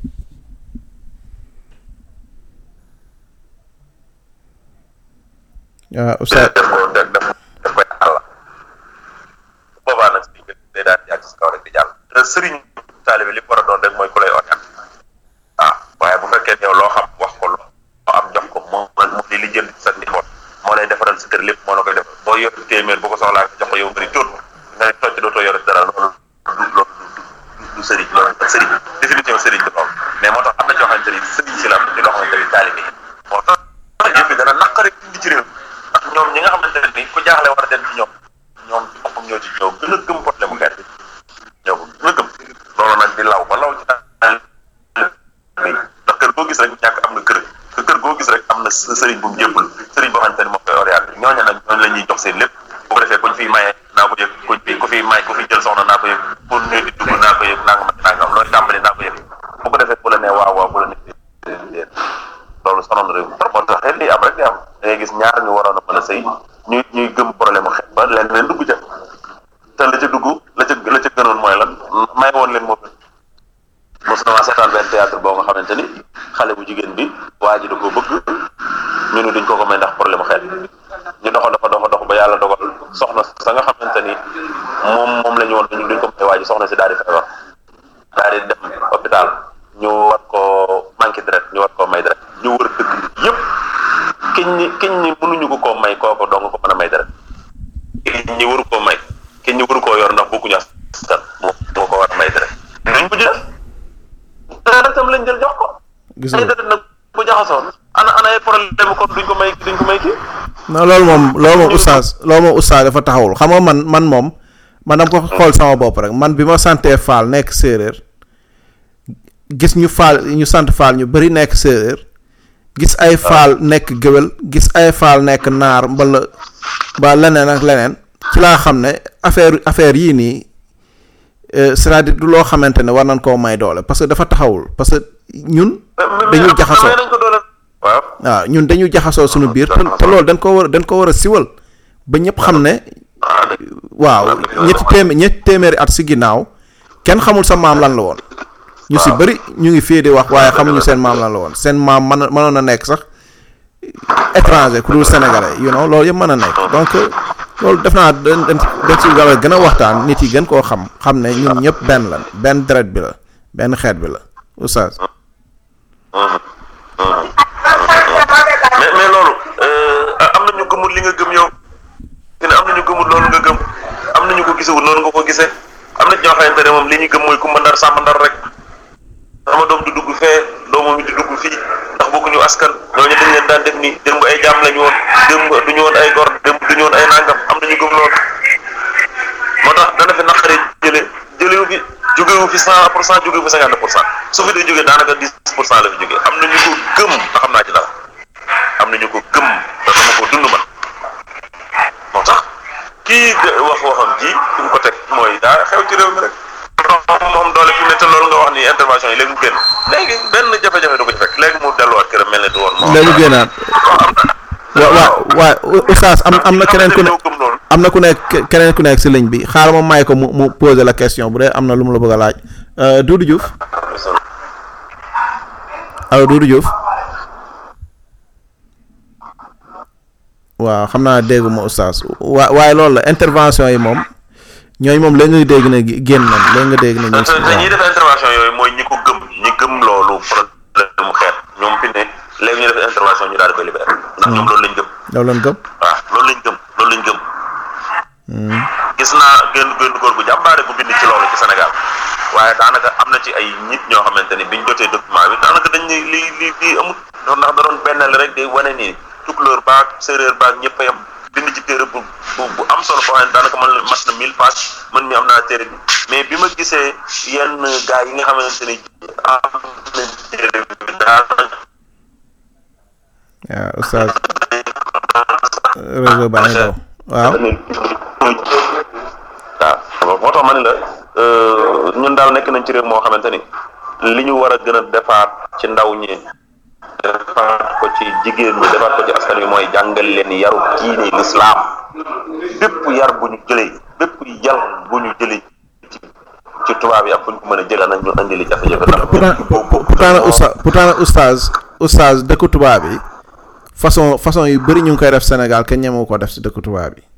waaw oustaz def ko def def def koy àlla boobaa nag sëriñ bi day daal di àgg si kaw rek di jàll te sëriñ taalibe li war a doon rek mooy ku lay orienté waaw waaye bu fekkee yow loo xam wax ko loo am jox ko moo moo di li jënd sa njaboot moo lay defaral sa kër lépp moo la koy defal boo yor téeméer bu ko soxlaa jox ko yow bëri tóot nga ne tocc dootoo yor dara loolu loolu du sëriñ loolu ak sëriñ définition sëriñ du loolu mais moo tax am na ci yoo xamante ni sëriñ si la am na ci loo xamante ni taalibe yi moo tax yëf bi dana naqari indi ci réew ndax ñoom ñi nga xamante ne ni ku jaaxle war a dem ci ñoom ñoom ci boppam ñoo ci ñëw gën a gëm problème mu xeet bi ñoo ko gën a gëm loolu nag di law ba law ci ndax kër goo gis rek ñàkk am na kër te kër goo gis rek am na sëriñ bu mu jébbal sëriñ boo xamante ne moo koy orienté ñooñu nag ñooñu la ñuy jox seen lépp bu ko defee kuñ fiy maye naa ko yëg kuñ fi ku fiy may ku fi jël soxna naa ko yëg pour ñu di dugg naa ko yëg nangam ak nangam loolu tàmbali naa ko yëg bu ko defee bu la nee waaw waaw bu la nee loolu sonoon réew trop moo tax lii am rek di am da ngay gis ñaar ñu waroon a mën a sëy ñuy ñuy gëm problème mu xeet ba leen leen dugg ca te la ca dugg la ca la ca gënoon mooy lan may woon leen moo gën mos na maa seetaan benn théâtre boo nga xamante ni xale bu jigéen bi waa ji da koo bëgg ñu ne duñ ko ko may ndax problème mu xeet ñu doxa doxa doxa dox ba yàlla dogal soxna sa nga xamante ni moom moom la ñu woon duñ duñ ko may waa ji soxna si daal di feebar daal di dem hôpital ñu war koo manqué deret ñu war koo may deret ñu wër dëkk yëpp kiñ ñi kiñ ñi mënuñu ko koo may kooko dong ko mën a may deret kiñ ñi waru koo may kiñ ñi waru koo yor ndax bokkuñu askan moo moo ko war a may deret duñ ko jël deret tam lañ jël jox ko ay deret nag bu jaxasoo ana ana ay problème kon duñ ko may duñ ko may kii non loolu moom loolu moom oustaz loolu moom oustaz dafa taxawul xam nga man man moom man dama ko xool sama bopp rek man bi ma santee Fall nekk séeréer gis ñu Fall ñu sant Fall ñu bari nekk séeréer gis ay Fall nekk géwél gis ay Fall nekk naar mbala ba leneen ak leneen ci laa xam ne affaire affaire yii nii c'est-à-dire du loo xamante ne war nañ koo may doole parce que dafa taxawul parce que ñun dañu jaxasoo waaw ñun dañu jaxasoo suñu biir te te loolu dañ ko war dañ ko war a siwal ba ñëpp xam ne waaw ñetti téeméer ñetti téeméeri at si ginnaaw kenn xamul sa maam lan la woon ñu si bëri ñu ngi fii di wax waaye xamuñu seen maam lan la woon seen maam mën mënoon a nekk sax étranger ku dul sénégalais you know loolu yëpp mën a nekk donc loolu def naa dañ dañ si war a gën a waxtaan nit yi gën koo xam xam ne ñun ñëpp benn la benn deret bi la benn xeet bi la oustaz. mais mais loolu am na ñu gëmul li nga gëm yow te am na ñu gëmul loolu nga gëm am na ñu ko gisewul noonu nga ko gisee am na ñoo xamante ne moom li ñu gëm mooy kumba ndar sàmm ndar rek sama doom du dugg fee doomam mi di dugg fii ndax bokkuñu askan ñooñu dañ leen daan def nii démb ay jaam lañu woon démb duñu woon ay gor démb duñu woon ay nangam am na ñu gëm loolu moo tax dana fi naqari jëlee pour cent jógee fi cinquante pour cent su fi dee jógee daanaka dix pour cent la fi jógee am na ñu ko gëm te xam naa ci dara am na ñu ko gëm te dama ko dund man moo tax kii wax waxam ji fi mu ko teg mooy daa xew ci réew mi rek moom doole fi mu ne te loolu nga wax ni intervention yi léegi mu génn léegi benn jafe-jafe du ko ci fekk léegi mu delluwaat këram mel ne du woon moom léegi génnaat waaw waaw waaw oustaz am am na keneen ku ne am na ku nekk keneen ku nekk si ligne bi xaaral ma may ko mu mu poser la question bu dee am na lu mu la bëgg a laaj Doudou Diouf allo Doudou Diouf waaw xam naa dégg ma oustaz waa waaye loolu la intervention yi moom ñooñu moom léegi nga dégg ne génn nañ léegi nga dégg ne ñu ñuy def intervention yooyu mooy ñi ko gëm ñi gëm loolu problème mu xeet ñoom fi ne léegi ñu def intervention ñu daal di koy libéré ndax ñoom loolu lañ gëm loolu lañ gëm waaw loolu lañ gëm loolu lañ gëm gis naa gën gën góor bu jàmbaare bu bind ci loolu ci Sénégal waaye daanaka am na ci ay nit ñoo xamante ni biñ jotee document bi daanaka dañ ne lii lii lii amul ndax da doon bennal rek day wane nii tukulóor baag séeréer baag ñëpp a yem bind ci téere bu bu am solo boo xam ne daanaka man mat na mille pages man mi am naa téere bi mais bi ma gisee yenn gars yi nga xamante ni am nañ téere bi daanaka waaw oustaz réseau baa ngi daw waaw waaw moo tax ma ne la ñun daal nekk nañ ci réew moo xamante ni li ñu war a gën a defaat ci ndaw ñi defaat ko ci jigéen ñi defaat ko ci askan wi mooy jàngal leen yaru diine lislaam bépp yar bu ñu jëlee bépp yar bu ñu jëlee ci ci tubaab yi ak fu ñu ko mën a jëlee nag ñu andi li jafe-jafe ndax pourtant oustaz pourtant oustaz oustaz dëkku tubaab yi façon façon yu bëri ñu ngi koy def Sénégal kenn ñemewu ko def si dëkku tubaab yi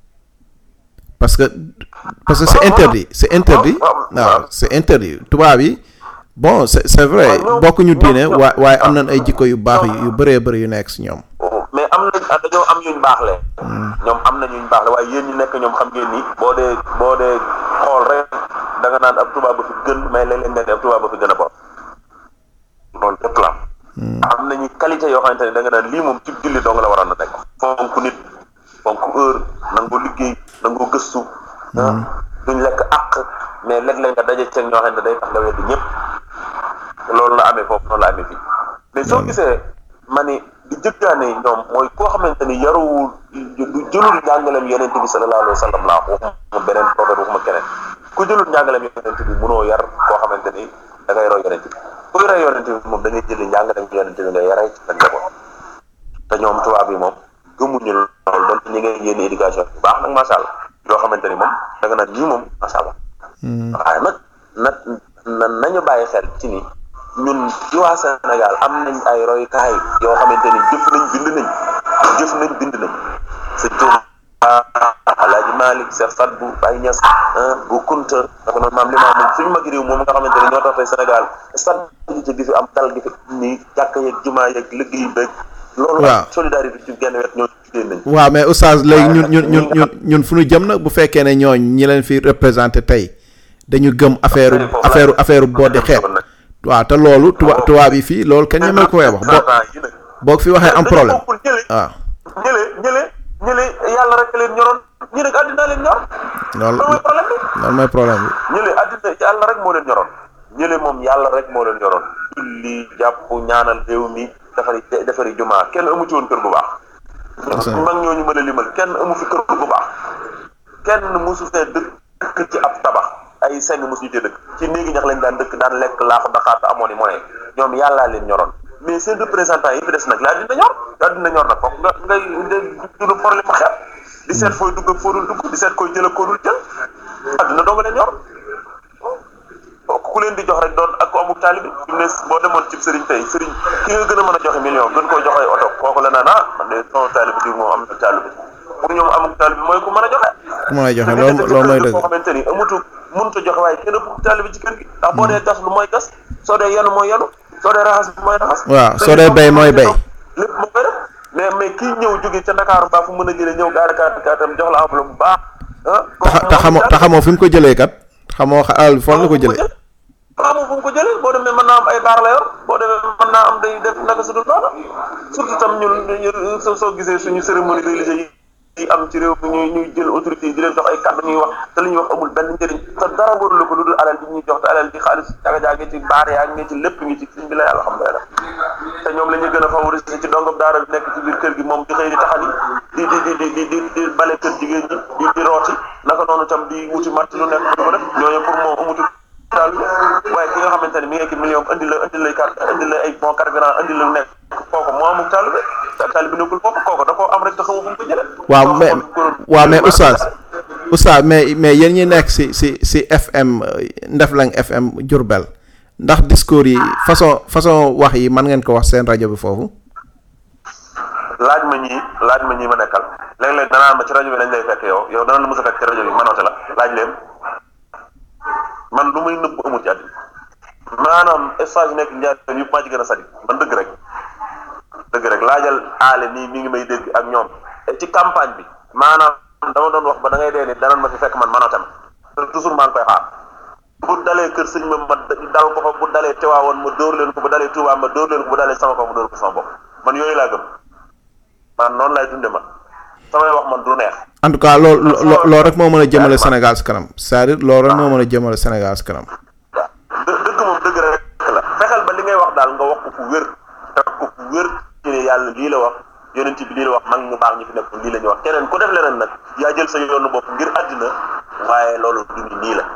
parce que parce que c'est interdit c'est interdit waaw c'est interdit tubaab yi bon c'est c'est vrai bokkuñu diine waa waaye am nañ ay jikko yu baax yu bëree bëri yu nekk si ñoom. mais am na dañoo am yuñ baax le ñoom am na yuñ baax le waaye yéen ñi nekk ñoom xam ngeen ni boo dee boo dee xool rek da nga naan ab tubaab ba fi gën mais léeg-léeg nga ne ab tubaab ba fi gën a bon loolu lépp la am nañu qualité yoo xamante ne da nga naan lii moom ci julli dong la waroon na nekk fonk nit fonk heure nangoo liggéey nangoo gëstu duñ lekk àq mais léeg-léeg nga daje ceeg ñoo xam ne day tax nga weddi ñëpp loolu la amee foofu noonu la amee fii mais soo gisee ma ni di jëggaane ñoom mooy koo xamante ni yaruwul du jëlul njàngaleem yonent bi sallallahu alayhi wa sallam laa waxuma beneen prophète waxuma keneen ku jëlul njàngaleem yonent bi mënoo yar koo xamante ni da ngay roy yonent bi kuy roy yonent bi moom da ngay jëli njàngaleem yonent bi nga yaray ci sa njaboot te ñoom tubaab yi moom gëmuñu loolu doon ñi ngay yénn éducation bu baax nag macha allah yoo xamante ni moom da nga naan ñii moom macha allah waaye nag nag na nañu bàyyi xel ci ni ñun ci waa Sénégal am nañ ay royukaay yoo xamante ni jëf nañ bind nañ jëf nañ bind nañ sëñ Tuuba Alaaji Maalik Seex Sadbu Baay Ñas bu Kunta dafa noonu maam li maam moom suñu magi réew moom nga xamante ni ñoo tax tey Sénégal stabilité gi fi am dal gi fi nii jàkka yeeg jumaa yeeg liggéey beeg loolu solidarité ci genn wet ñoo jigéen nañ waaw mais oustaz léegi ñun ñun ñun ñun ñun fu ñu jëm nag bu fekkee ne ñooñ ñi leen fi représenté tey dañu gëm affaire affaire affaire boo di xeet waaw te loolu tuba tubaab yi fii loolu kenn ñemee ko wax boo boo fi waxee am problème waaw ñële ñële ñële yàlla rek leen ñoroon ñi nag àddina leen ñor loolu mooy problème bi loolu mooy problème bi ñële àddina yàlla rek moo leen ñoroon ñële moom yàlla rek moo leen ñoroon julli jàpp ñaanal réew mi defari defari jumaa kenn amu ci woon kër bu baax mag ñooñu mën a limal kenn amu fi kër bu baax kenn mosu fee dëkk ci ab tabax ay seng mosu ñu cee dëkk ci néegi ñax lañ daan dëkk daan lekk laax daxaat amoon i moyen ñoom yàllaa leen ñoroon mais seen représentant yi fi des nag laa dina ñor laa dina ñor nag foog nga ngay dund problème mu xeet di seet fooy dugg ak foo dul dugg di seet koy jël ak koo dul jël àddina dong leen ñor ku leen di jox rek doon ak ko amuk taalibi fi mu ne boo demoon ci sëriñ tey sëriñ ki nga gën a mën a joxe million gën koo joxe oto kooku la naan ah man de sama taalibi bi moom am na taalibi pour ñoom amuk taalibi mooy ku mën a joxe ku mën a joxe loolu loolu mooy dëgg koo xamante ni amutu mënut a joxe waaye kenn ëpp taalibi ci kër gi ndax boo dee gas lu mooy gas soo dee yenu mooy yenu soo dee raxas mooy raxas waaw soo dee bay mooy bay lépp moo koy def mais mais kii ñëw jóge ca Dakar baa fu mën a jëlee ñëw gaari kaat kaatam jox la enveloppe bu baax ah te xamoo te xamoo fi mu ko jëlee kat xamoo alal foog la ko jëlee xamoo fu mu ko jëlee boo demee mën naa am ay baar la yor boo demee mën naa am day def naka su dul noonu surtout tam ñun ñun soo gisee suñu cérémonie religieuse yi am ci réew mi ñuy ñuy jël autorité yi di leen jox ay kàddu ñuy wax te li ñuy wax amul benn njëriñ te dara warul ko lu dul alal bi ñuy jox te alal bi xaalis jaga-jaga ci baare ak ngi ci lépp ngi ci sëñ bi la yàlla xam doy na te ñoom la ñu gën a favoriser ci dongam daara bi nekk ci biir kër gi moom di xëy di taxani di di di di di di bale kër jigéen ñi di di rooti naka noonu tam di wuti matt lu nekk du ko def ñooñu pour moom amutul daal waaye ki nga xamante ne mi ngi ki million indi la indi lay carte indi la ay bon carburant indi la nekk kooku moo amul taalibe taalibe bi nekkul foofu kooku da koo am rek te xamu fu mu ko jëlee. waaw mais waaw mais oustaz oustaz mais mais yéen ñi nekk si si si F M Ndefleng F M Diourbel ndax discours yi façon façon wax yi mën ngeen ko wax seen rajo bi foofu. laaj ma ñii laaj ma ñii ma nekkal léeg-léeg danaa ma ci rajo bi lañ lay fekk yow yow dana la mos a fekk ci rajo bi manoote la laaj leen man lu muy nëbb amul ci àddina maanaam stage nekk njaareem yëpp maa ci gën a sadi man dëgg rek dëgg rek laajal aale nii mi ngi may dégg ak ñoom ci campagne bi maanaam dama doon wax ba da ngay dee ni danañ ma fi fekk man manoote ma te toujours maa ngi koy xaar bu dalee kër sëñ ma ma dal ko fa bu dalee Tiwaawoon ma dóor leen ko bu dalee Tuubaa ma dóor leen ko bu dalee sama kaw ma dóor ko sama bopp man yooyu laa gëm man noonu lay dunde man samay wax man du neex. en tout cas loolu loolu rek moo mën a jëmale Sénégal si kanam c'est-à-dire loolu rek moo mën a jëmale Sénégal si kanam. dë dëgg moom dëgg rek la fexeel ba li ngay wax daal nga wax ko fu wér te ko fu wér ci ne yàlla lii la wax yonent bi lii la wax mag ñu baax ñu fi nekk lii la ñu wax keneen ku def leneen nag yaa jël sa yoonu bopp ngir àddina waaye loolu du nii la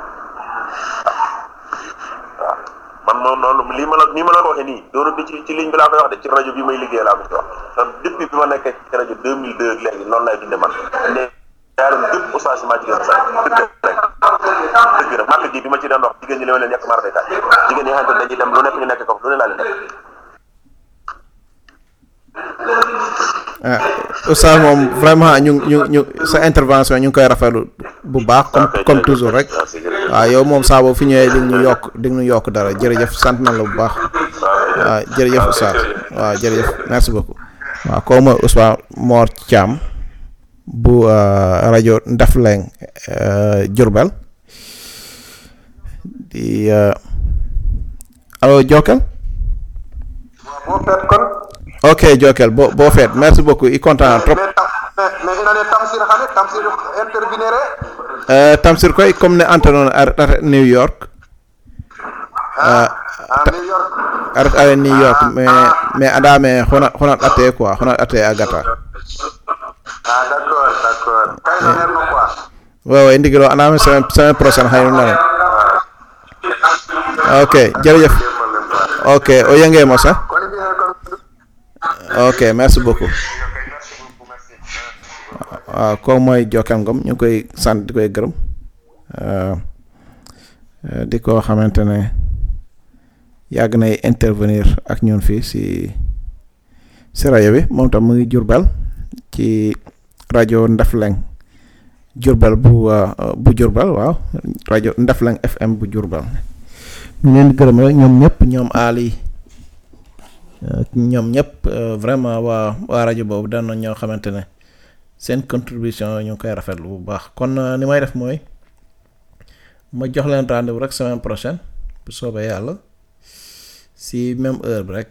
waaw man moom noonu lii ma la nii ma la ko waxee nii doonu di ci ci ligne bi laa koy wax de ci rajo bi may liggéey laa ko ci wax depuis bi ma nekkee ci rajo deux mille deux léegi noonu lay dunde man ne yaaram dëpp oustaz maa jigéen sax dëgg rek dëgg rek màkk gi bi ma ci doon wax jigéen ñi li ma leen yekk mar day taaj jigéen ñi nga xamante dañuy dem lu nekk ñu nekk ko lu ne laa leen def ah oustaz moom vraiment ñu ñu ñu sa intervention ñu ngi koy rafetlu bu baax comme comme toujours rek waaw yow moom saa boo fi ñëwee di ñu yokk di ñu yokk dara jërëjëf sant na la bu baax waaw jërëjëf oustaz waaw jërëjëf merci beaucoup waaw kooku mooy Oustaz Mor Thiam bu rajo Ndefleng Diourbel di allo Jokel ok Jokel bo boo feet merci beaucoup i kontaan trop mais ina ne Tamsir xane Tamsir intervenir euh Tamsir koy comme ne antenoon arrêté New York ah New York arrêté New York mais mais adame xona xona até quoi xona até agata ah d'accord d'accord kay na herno quoi waaw indi gelo aname semaine semaine prochaine hayno na ok jërëjëf ok o yenge mo sa ok merci beaucoup waaw ko mooy Jokel Ngom ñu koy sant di koy gërëm di ko xamante ne yàgg nay intervenir ak ñun fii si si rajo bi moom tam mu ngi Diourbel ci rajo Ndefleng Diourbel bu bu Diourbel waaw rajo Ndefleng F M bu Diourbel ñu leen di gërëm rek ñoom ñëpp ñoom Ali ñoom ñëpp vraiment waa waa rajo boobu daan na ñoo xamante ne seen contribution ñu ngi koy rafetlu bu baax kon ni may def mooy ma jox leen rendez-vous rek semaine prochaine bu soobee yàlla si même heure bi rek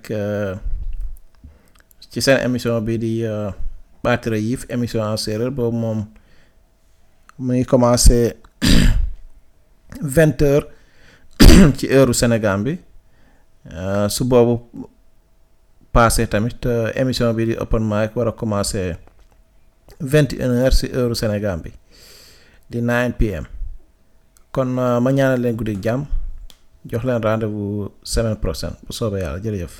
ci seen émission bi di Baatira Yiif émission en séeréer boobu moom mu ngi commencé vingt heures ci heure Sénégal bi su boobu passé tamit émission bi di open mic war a commencé vingt et une heures ci heure Sénégal bi di nine p m kon ma ñaanal leen guddi jàmm jox leen rendez-vous semaine prochaine bu soobee yàlla jërëjëf.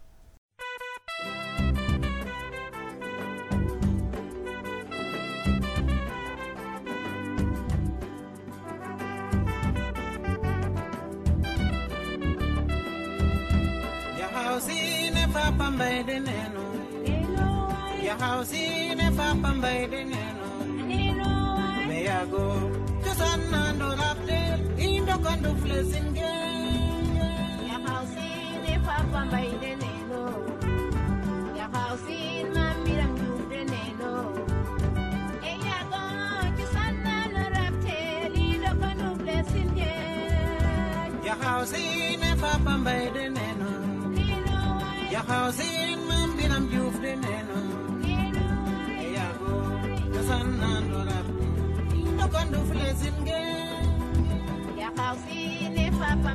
Pambay de neno, ya hausi ne fa pambay de neno, me yago, just anando lapte, indo kondo flesinge, ya hausi ne fa pambay de neno, ya hausi mamiram ju de neno, e yago, just anando lapte, indo kondo flesinge, ya hausi ne fa pambay de neno. Ya hausin man binam juf de neno ya go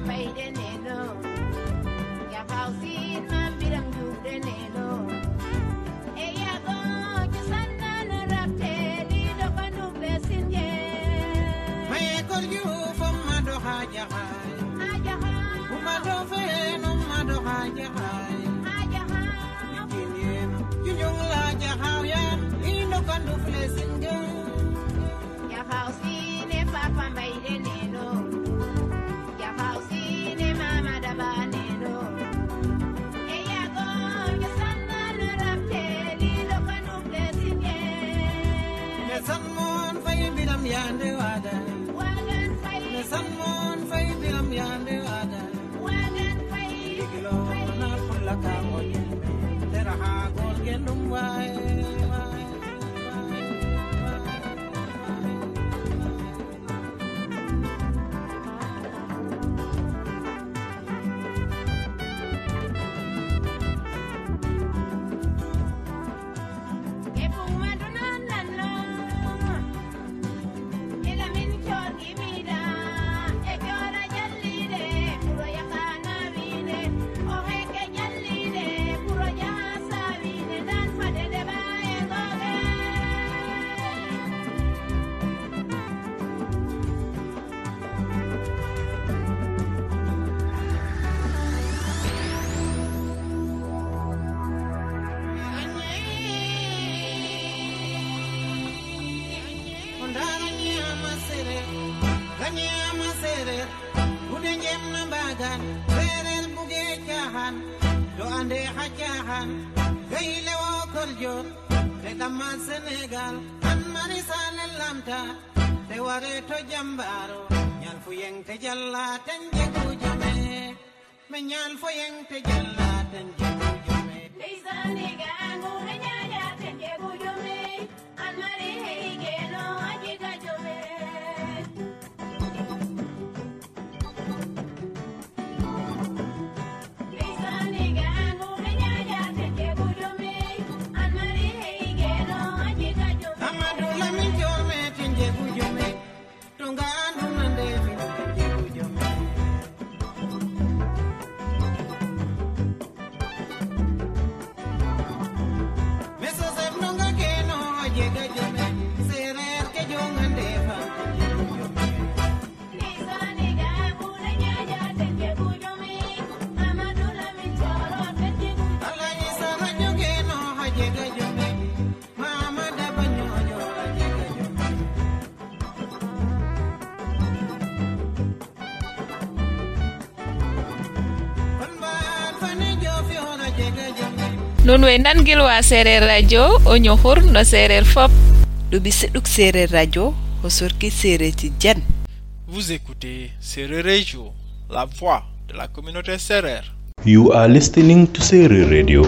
Nun way nangil wa Serer Radio o ñoxur no Serer fop du bi seduk Serer Radio o sorki Serer ci jan. Vous écoutez Serer Radio, la voix de la communauté Serer. You are listening to Serer Radio,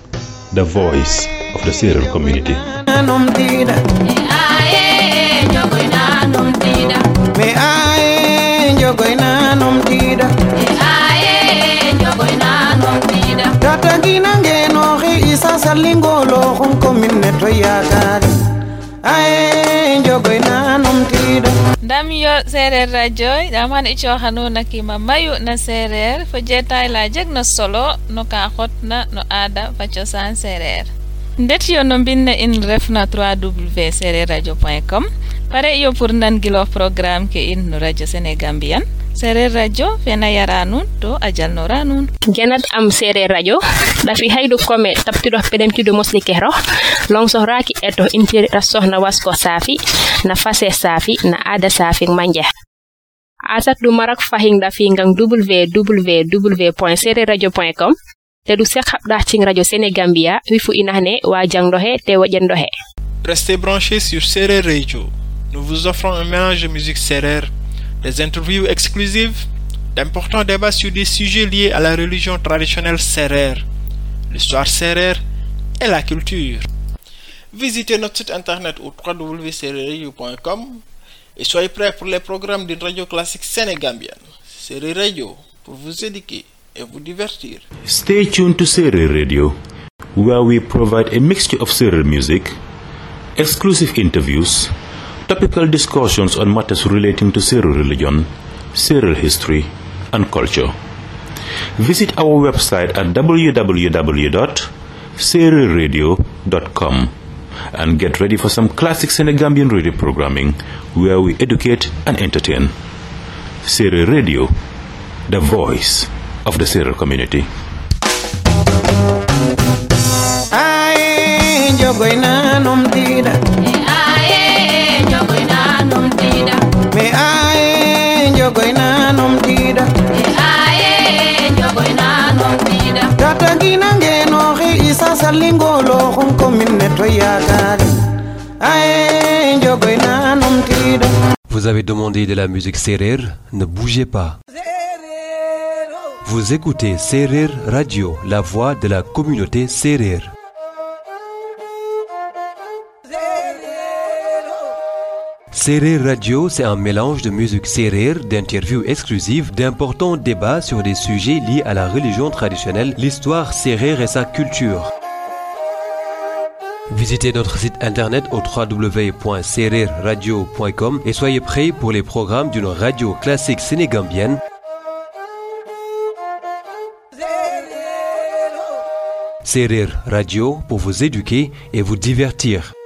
the voice of the Serer community. Salingolo hon commune to yakari ay jogoy nanom tida Dam yo Serer Radio dam han icho hanu nakima mayu na Serer fo jetay la jeg no solo no ka khotna no ada fa ciosan Serer ndet yo no binne in refna w w w point serer radio point com pare yo pour nangilo programme ke in no radio Senegambian Serer Radio fena yaranun to ajal no ranun genat am Serer Radio dafi haydu kome taptido pedem tido mosli kehro long sohraki eto intiri rasohna wasko safi na fase safi na ada safi manje asat du marak fahing dafi ngang w w w point serer radio point com te du sekh habda ci radio Senegambia wifu inahne wa jangdohe te wajendohe. Restez branchés sur Serer Radio. Nous vous offrons un mélange de musique Serer, des interviews exclusives, d'importants débats sur des sujets liés à la religion traditionnelle Serer, l'histoire Serer et la culture. Visitez notre site internet au w w w point serer radio point com et soyez prêts pour les programmes d'une radio classique sénégambienne. Serer Radio, pour vous éduquer et vous divertir. Stay tuned to Serer Radio, where we provide a mixture of Serer music, exclusive interviews, topical discussions on matters relating to Serer religion, Serer history, and culture. Visit our website at w w w dot serer radio dot com and get ready for some classic Senegambian radio programming where we educate and entertain. Serer Radio, the voice of the Serer community. Aye, jogoina num tida. Aye, jogoina num tida. Me aye, jogoina num tida. Aye, jogoina num tida. Tata ginange no ri isa salingolo hon komine to yakari. Aye, jogoina num tida. Vous avez demandé de la musique Serer, ne bougez pas. Vous écoutez Serer Radio, la voix de la communauté Serer. Serer Radio, c'est un mélange de musique Serer, d'interviews exclusives, d'importants débats sur des sujets liés à la religion traditionnelle, l'histoire Serer et sa culture. Visitez notre site internet au w w w point serer radio point com et soyez prêts pour les programmes d'une radio classique sénégambienne. Serer Radio pour vous éduquer et vous divertir.